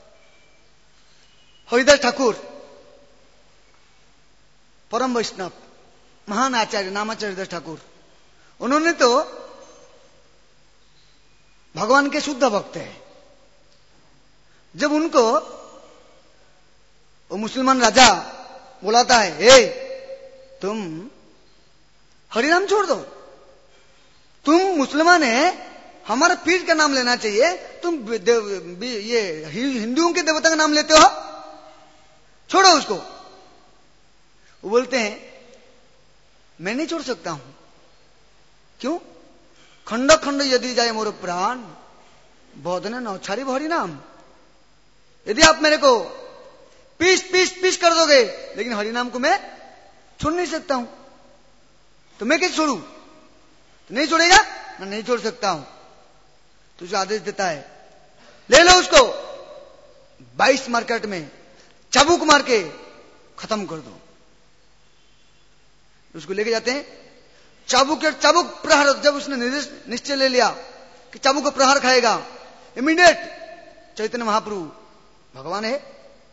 हरिदास ठाकुर परम वैष्णव महान आचार्य नामाचार्य हरिदास ठाकुर, उन्होंने तो भगवान के शुद्ध भक्त है। जब उनको वो मुसलमान राजा बुलाता है, ए तुम हरिनाम छोड़ दो, तुम मुसलमान है, हमारा पीर का नाम लेना चाहिए, तुम देव, ये हिंदुओं के देवता का नाम लेते हो, छोड़ो उसको। वो बोलते हैं मैं नहीं छोड़ सकता हूं। क्यों? खंड खंड यदि जाए मोर प्राण, बोधने नौछारी भरी नाम। यदि आप मेरे को पीस पीस पीस कर दोगे, लेकिन हरिनाम को मैं छोड़ नहीं सकता हूं, तो मैं कैसे छोड़ू? तो नहीं छोड़ेगा? मैं नहीं छोड़ सकता हूं। तो जो आदेश देता है, ले लो उसको, बाईस मार्केट में चाबुक मार के खत्म कर दो। उसको लेके जाते हैं, चाबुक के चाबुक प्रहार। जब उसने निश्चय ले लिया कि चाबुक को प्रहार खाएगा, इमीडिएट चैतन्य महाप्रभु भगवान है,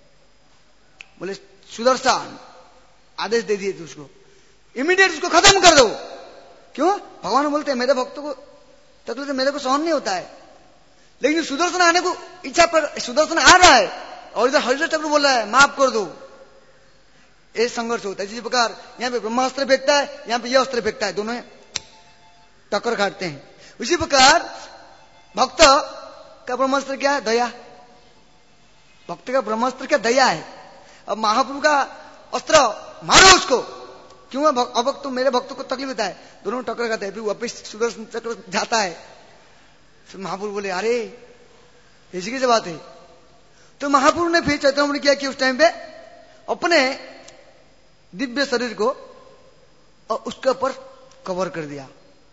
बोले सुदर्शन, आदेश दे दिए थे उसको, इमीडिएट उसको खत्म कर दो। क्यों? भगवान बोलते हैं मेरे भक्तों को तकलीफ मेरे को सहन नहीं होता है, लेकिन सुदर्शन आने को इच्छा पर सुदर्शन आ रहा है और इधर हरिदास ठाकुर बोल रहा है माफ कर दो। ये संघर्ष होता है। जिस प्रकार यहाँ पे ब्रह्मास्त्र फेंकता है, यहाँ पे यह अस्त्र फेंकता है, दोनों टक्कर काटते हैं। उसी प्रकार भक्त का ब्रह्मास्त्र क्या है? दया। भक्त का ब्रह्मास्त्र क्या? दया है। अब महाप्रभु का अस्त्र मारो उसको। क्यों? अभक्त तो मेरे भक्तों को तकलीफ होता है, दोनों टक्कर खाते हैं। फिर वापिस सुदर्शन चक्र जाता है। फिर महाप्रभु बोले अरे ऐसी कैसे बात है? तो महाप्रभु ने फिर चैतन्य ने किया कि उस टाइम पे अपने दिव्य शरीर को और उसके ऊपर कवर कर दिया।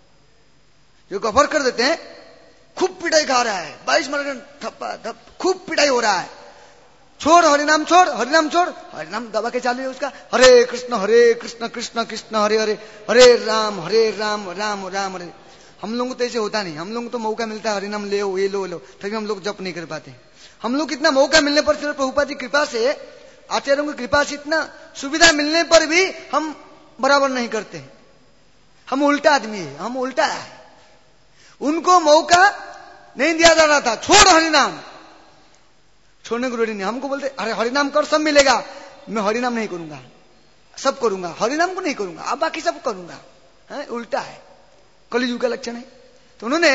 जो कवर कर देते हैं, खूब पिटाई खा रहा है, बाईस मरगन थप्पा थप, खूब पिटाई हो रहा है। छोड़ हरिनाम, छोड़ हरिनाम, छोड़ हरिनाम, दबा के चालू है उसका। हरे कृष्ण हरे कृष्ण कृष्ण कृष्ण हरे हरे, हरे राम हरे राम राम राम हरे। हम लोगों को तो ऐसे होता नहीं। हम लोगों को तो मौका मिलता है हरिनाम ले ये लो लो, तभी हम लोग जप नहीं कर पाते। हम लोग कितना मौका मिलने पर, सिर्फ प्रभुपाद की कृपा से, आचार्यों की कृपा से इतना सुविधा मिलने पर भी हम बराबर नहीं करते। हम उल्टा आदमी है, हम उल्टा है। उनको मौका नहीं दिया जा रहा था, छोड़ हरिनाम, छोड़ने को रेडी नहीं। हमको बोलते अरे हरिनाम कर, सब मिलेगा। मैं हरिनाम नहीं करूंगा, सब करूंगा, हरिनाम को नहीं करूंगा, अब बाकी सब करूंगा। है? उल्टा है, कलियुग का लक्षण है। तो उन्होंने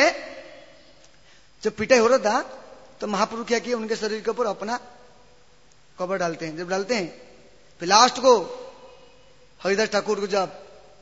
जब पिटाई हो रहा था तो महाप्रभु क्या किया, उनके शरीर के ऊपर अपना कवर डालते हैं। जब डालते हैं फिर लास्ट को हरिदास ठाकुर को जब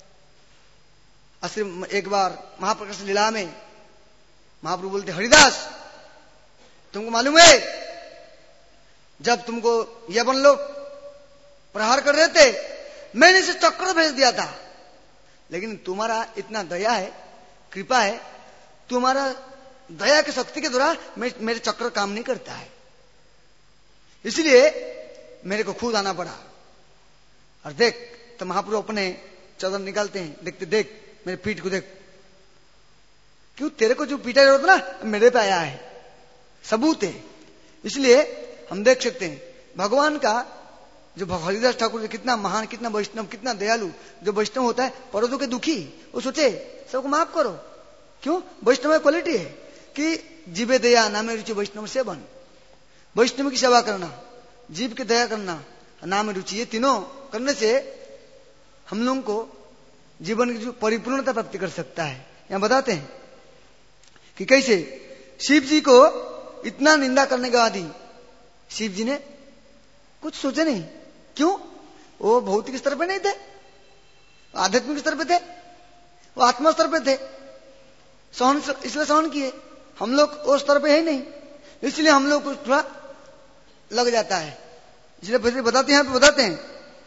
आश्रम एक बार महाप्रकाश लीला में महाप्रभु बोलते हरिदास तुमको मालूम है जब तुमको यवन लोग प्रहार कर रहे थे, मैंने इसे चक्र भेज दिया था, लेकिन तुम्हारा इतना दया है, कृपा है, तुम्हारा दया की शक्ति के द्वारा मेरे चक्र काम नहीं करता है, इसलिए मेरे को खुद आना पड़ा। और देख, तो महाप्रभु अपने चादर निकालते हैं, देखते देख मेरे पीठ को देख, क्यों तेरे को जो पीटा जरूरत ना मेरे पे आया है, सबूत है। इसलिए हम देख सकते हैं भगवान का जो हरिदास ठाकुर कितना महान, कितना वैष्णव, कितना दयालु। जो वैष्णव होता है परोधों के दुखी, वो सोचे सबको माफ करो। क्यों? वैष्णव में क्वालिटी है कि जीवे दया नामे रुचि वैष्णव सेवन। वैष्णव की सेवा करना, जीव की दया करना, नाम रुचि, ये तीनों करने से हम लोगों को जीवन की जो परिपूर्णता प्राप्ति कर सकता है। यहां बताते हैं कि कैसे शिव जी को इतना निंदा करने के बाद ही शिव जी ने कुछ सोचे नहीं। क्यों? वो भौतिक स्तर पे नहीं थे, आध्यात्मिक स्तर पे थे, वो आत्मा स्तर पे थे, सहन इसलिए सहन किए। हम लोग उस स्तर पे है नहीं, इसलिए हम लोग को थोड़ा लग जाता है। इसलिए फिर बताते हैं, बताते हैं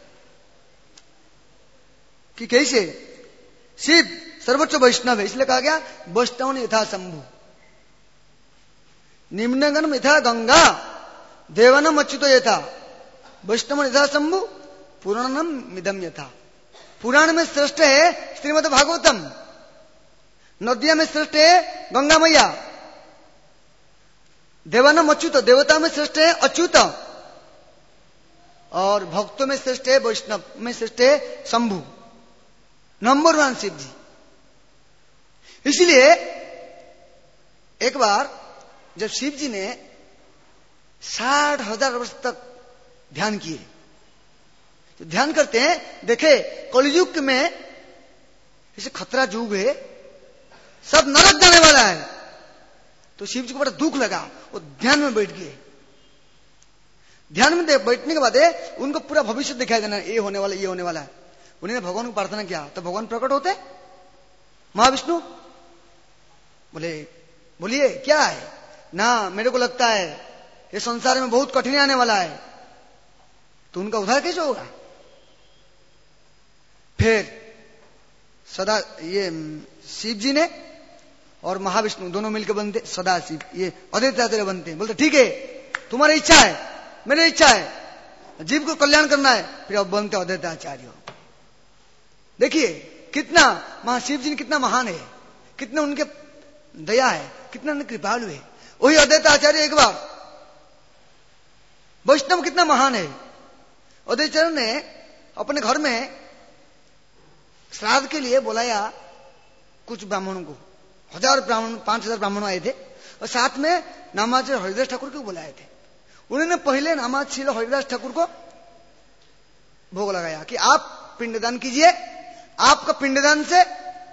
कि कैसे शिव सर्वोच्च वैष्णव है, इसलिए कहा गया वैष्णव यथा शंभु, निम्नगण यथा गंगा, देवनम अच्युत यथा, वैष्णव यथा शंभु, पुराणम मिदम यथा। पुराण में श्रेष्ठ है श्रीमद् भागवतम, नदिया में श्रेष्ठ है गंगा मैया, देवानम अच्युत, देवता में श्रेष्ठ है अच्युत, और भक्तों में श्रेष्ठ है, वैष्णव में श्रेष्ठ है शंभु, नंबर वन शिव जी। इसलिए एक बार जब शिव जी ने साठ हजार वर्ष तक ध्यान किए, तो ध्यान करते हैं, देखे कलयुग में जैसे खतरा युग है, सब नरक जाने वाला है। तो शिव जी को बड़ा दुख लगा, वो ध्यान में बैठ गए। ध्यान में बैठने के बाद उनको पूरा भविष्य दिखाई देना, ये होने वाला ये होने वाला है। उन्होंने भगवान को प्रार्थना किया, तो भगवान प्रकट होते, महाविष्णु बोले बोलिए क्या है ना, मेरे को लगता है ये संसार में बहुत कठिन आने वाला है, तो उनका उद्धार कैसे होगा। फिर सदा ये शिव जी ने और महाविष्णु दोनों मिलकर बनते सदा शिव, ये अद्वैताचार्य बनते हैं। बोलते ठीक है, तुम्हारी इच्छा है, मेरी इच्छा है, जीव को कल्याण करना है, फिर अब बनते अद्वैताचार्य। देखिए कितना महाशिव जी कितना महान है, कितना उनके दया है, कितना उनके कृपालु है। वही अद्वैताचार्य एक बार वैष्णव कितना महान है। अद्वैताचार्य ने अपने घर में श्राद्ध के लिए बुलाया कुछ ब्राह्मणों को, हजार ब्राह्मण, पांच हजार ब्राह्मण आए थे, और साथ में नामाचार्य हरिदास ठाकुर को बुलाए थे। उन्होंने पहले नामाचार्य हरिदास ठाकुर को भोग लगाया कि आप पिंडदान कीजिए, आपका पिंडदान से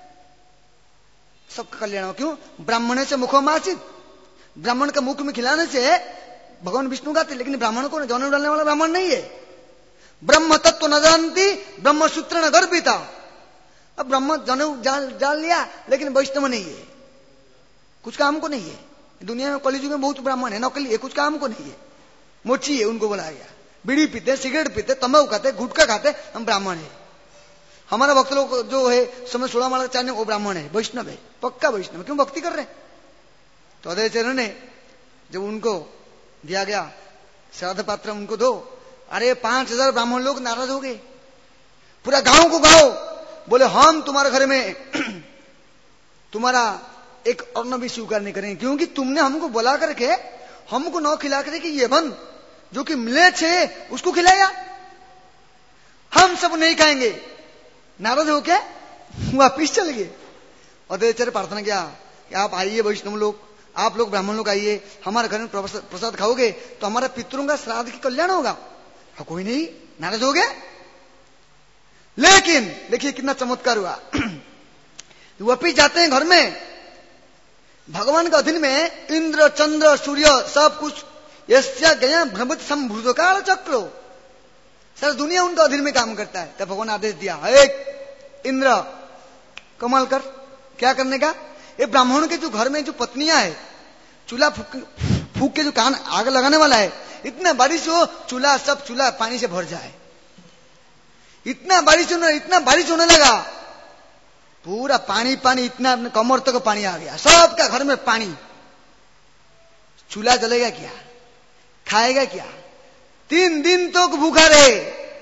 सबका कल्याण हो। क्यों? ब्राह्मण से मुखो माचित, ब्राह्मण का मुख में खिलाने से भगवान विष्णु गाते, लेकिन ब्राह्मण को जनेऊ डालने वाला ब्राह्मण नहीं है। ब्रह्म तत्व न जानती ब्रह्म सूत्र न गर्भिता। अब ब्रह्म जनेऊ जाल डाल लिया, लेकिन वैष्णव नहीं है, कुछ काम को नहीं है। दुनिया में कलयुग में बहुत ब्राह्मण है, नकली है, कुछ काम को नहीं है, मोची है, उनको बुलाया गया। बीड़ी पीते, सिगरेट पीते, तंबाकू खाते, गुटखा खाते, हम ब्राह्मण है। हमारा भक्त लोग जो है समय सोलह माला चाहने, वो ब्राह्मण है, वैष्णव है, पक्का वैष्णव। क्यों भक्ति कर रहे हैं? तो अद्वैताचार्य ने जब उनको दिया गया श्राद्ध पात्र, उनको दो, अरे पांच हजार ब्राह्मण लोग नाराज हो गए, पूरा गांव को गाओ, बोले हम तुम्हारे घर में तुम्हारा एक अन्न भी स्वीकार नहीं करेंगे, क्योंकि तुमने हमको बुला करके हमको न खिला करके ये बन जो कि म्लेच्छ है उसको खिलाया, हम सब नहीं खाएंगे। नाराज होके वापिस चल गए। अद्वैताचार्य प्रार्थना किया कि आप आइए वैष्णव लोग, आप लोग ब्राह्मण लोग आइए, हमारे घर में प्रसाद खाओगे तो हमारा पितरों का श्राद्ध की कल्याण होगा। हाँ, कोई नहीं, नाराज हो गए। लेकिन देखिए कितना चमत्कार हुआ। वापिस जाते हैं घर में, भगवान के अधीन में इंद्र चंद्र सूर्य सब कुछ, यस्य गया भ्रमत संभूत काल चक्रो, सारा दुनिया उनका अधीन में काम करता है। तब भगवान आदेश दिया, एक इंद्र कमाल कर, क्या करने का? ये ब्राह्मणों के जो घर में जो पत्नियां है, चूल्हा फूक फूक के जो कान आग लगाने वाला है, इतना बारिश हो चूल्हा सब चूल्हा पानी से भर जाए। इतना बारिश होने इतना बारिश होने लगा, पूरा पानी पानी, इतना अपने कमर तक पानी आ गया, सबका घर में पानी। चूल्हा जलेगा क्या, खाएगा क्या? तीन दिन तक तो भूखा रहे,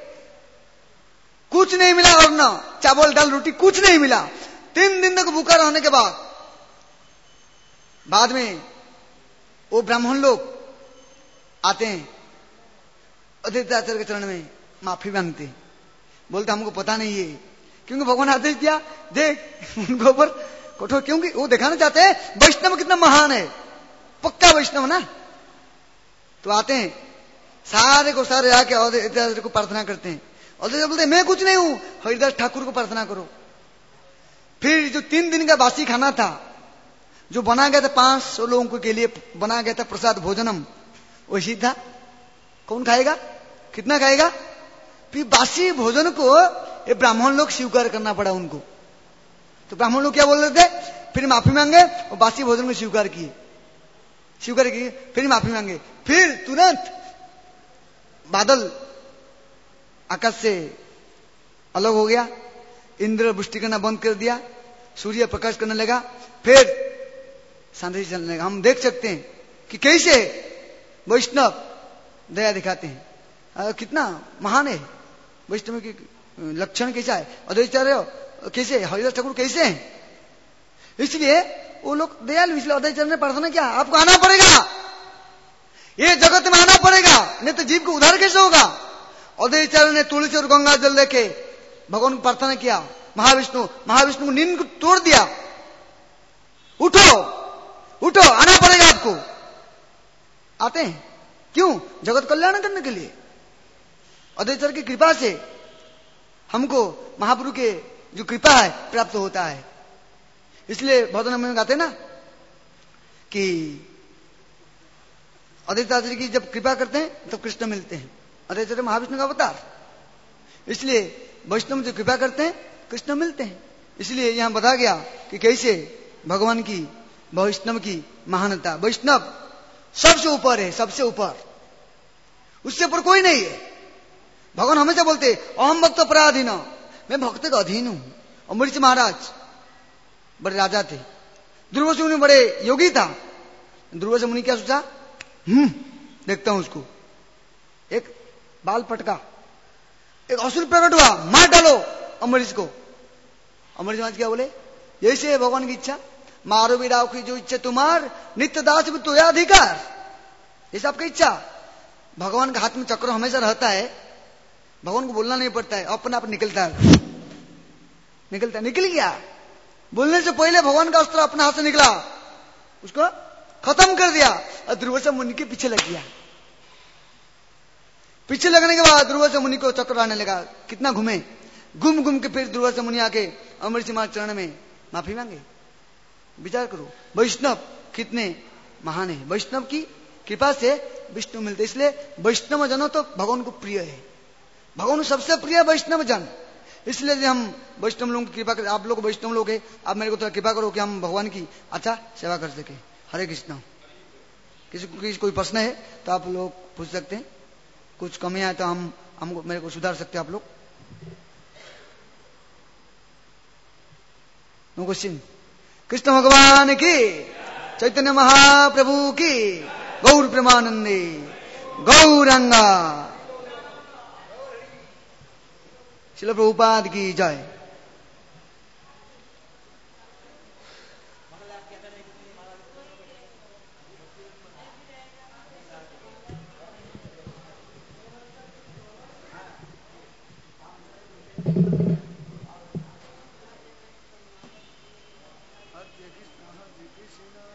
कुछ नहीं मिला, और न चावल दाल रोटी कुछ नहीं मिला। तीन दिन तक तो भूखा रहने के बाद बाद में वो ब्राह्मण लोग आते हैं, अद्वैताचार्य के चरण में माफी मांगते हैं, बोलते हमको पता नहीं है, क्योंकि भगवान आदेश दिया, देख उनको ऊपर कठोर, क्योंकि वो दिखाना चाहते हैं वैष्णव कितना महान है, पक्का वैष्णव ना। तो आते हैं, सारे को सारे आके अद्वैताचार्य को प्रार्थना करते हैं। अद्वैताचार्य बोलते मैं कुछ नहीं हूं, हरिदास ठाकुर को प्रार्थना करो। फिर जो तीन दिन का बासी खाना था, जो बना गया था पांच सौ लोगों के लिए बना गया था प्रसाद भोजनम, वैसी था। कौन खाएगा, कितना खाएगा? फिर बासी भोजन को ये ब्राह्मण लोग स्वीकार करना पड़ा उनको। तो ब्राह्मण लोग क्या बोल रहे थे? फिर माफी मांगे और बासी भोजन को स्वीकार किए, स्वीकार किए, फिर माफी मांगे। फिर तुरंत बादल आकाश से अलग हो गया, इंद्र वृष्टि करना बंद कर दिया, सूर्य प्रकाश करने लगा, फिर शांति से चलने लगा। हम देख सकते हैं कि कैसे वैष्णव दया दिखाते हैं, आ, कितना महान है वैष्णव के लक्षण, कैसा है अद्वैताचार्य, कैसे हरिदास ठाकुर कैसे हैं। इसलिए वो लोग दयालु, इसलिए अद्वैताचार्य ने प्रार्थना किया, आपको आना पड़ेगा, ये जगत में आना पड़ेगा, नहीं तो जीव को उद्धार कैसे होगा। अद्वैताचार्य ने तुलसी और गंगा जल लेके भगवान को प्रार्थना किया, महाविष्णु महाविष्णु को नींद को तोड़ दिया, उठो। उठो, आना पड़ेगा आपको। आते हैं क्यों? जगत कल्याण करने के लिए। अद्वैताचार्य की कृपा से हमको महाप्रभु के जो कृपा है प्राप्त होता है। इसलिए भजन में गाते ना कि अद्वैताचार्य की जब कृपा करते हैं तब तो कृष्ण मिलते हैं। अद्वैताचार्य महाविष्णु का अवतार, इसलिए वैष्णव जो कृपा करते हैं कृष्ण मिलते हैं। इसलिए यहां बता गया कि कैसे भगवान की वैष्णव की महानता। वैष्णव सबसे ऊपर है, सबसे ऊपर, उससे ऊपर कोई नहीं है। भगवान हमेशा बोलते अहम भक्त पराधीन, मैं भक्त का अधीन हूं। अम्बरीश महाराज बड़े राजा थे, दुर्वासा मुनि बड़े योगी था। दुर्वासा मुनि क्या सोचा, हम्म देखता हूं उसको, एक बाल पटका, एक असुर प्रकट हुआ, मार डालो अम्बरीश को। अम्बरीश महाराज क्या बोले, यही से है भगवान की इच्छा, मारो भी राव की जो इच्छा तुम्हार, नित्य दास भी तो अधिकार। जैसे आपकी इच्छा, भगवान के हाथ में चक्र हमेशा रहता है, भगवान को बोलना नहीं पड़ता है, अपने आप निकलता है, निकलता है, निकल गया। बोलने से पहले भगवान का अस्त्र अपने हाथ से निकला, उसको खत्म कर दिया और दुर्वासा मुनि के पीछे लग गया। पीछे लगने के बाद दुर्वासा मुनि को चक्कर आने लगा, कितना घूमे, घूम घूम के फिर दुर्वासा मुनि आके अम्बरीश महाराज चरण में माफी मांगे। विचार करो वैष्णव कितने महान है, वैष्णव की कृपा से विष्णु मिलते। इसलिए वैष्णव जनों तो भगवान को प्रिय है, भगवान सबसे प्रिय वैष्णव जन। इसलिए हम वैष्णव लोगों की कृपा करें। आप लोग वैष्णव लोग हैं, आप मेरे को थोड़ा कृपा करो कि हम भगवान की अच्छा सेवा कर सके। हरे कृष्ण। किसी को किसी कोई प्रश्न है तो आप लोग पूछ सकते हैं, कुछ कमी है तो हम हमको मेरे को सुधार सकते हैं आप लोग। No question. कृष्ण भगवान की, चैतन्य महाप्रभु की, गौर प्रेमानंदे, गौरंगा। श्रील प्रभुपाद की जय। हरे कृष्ण हरे कृष्ण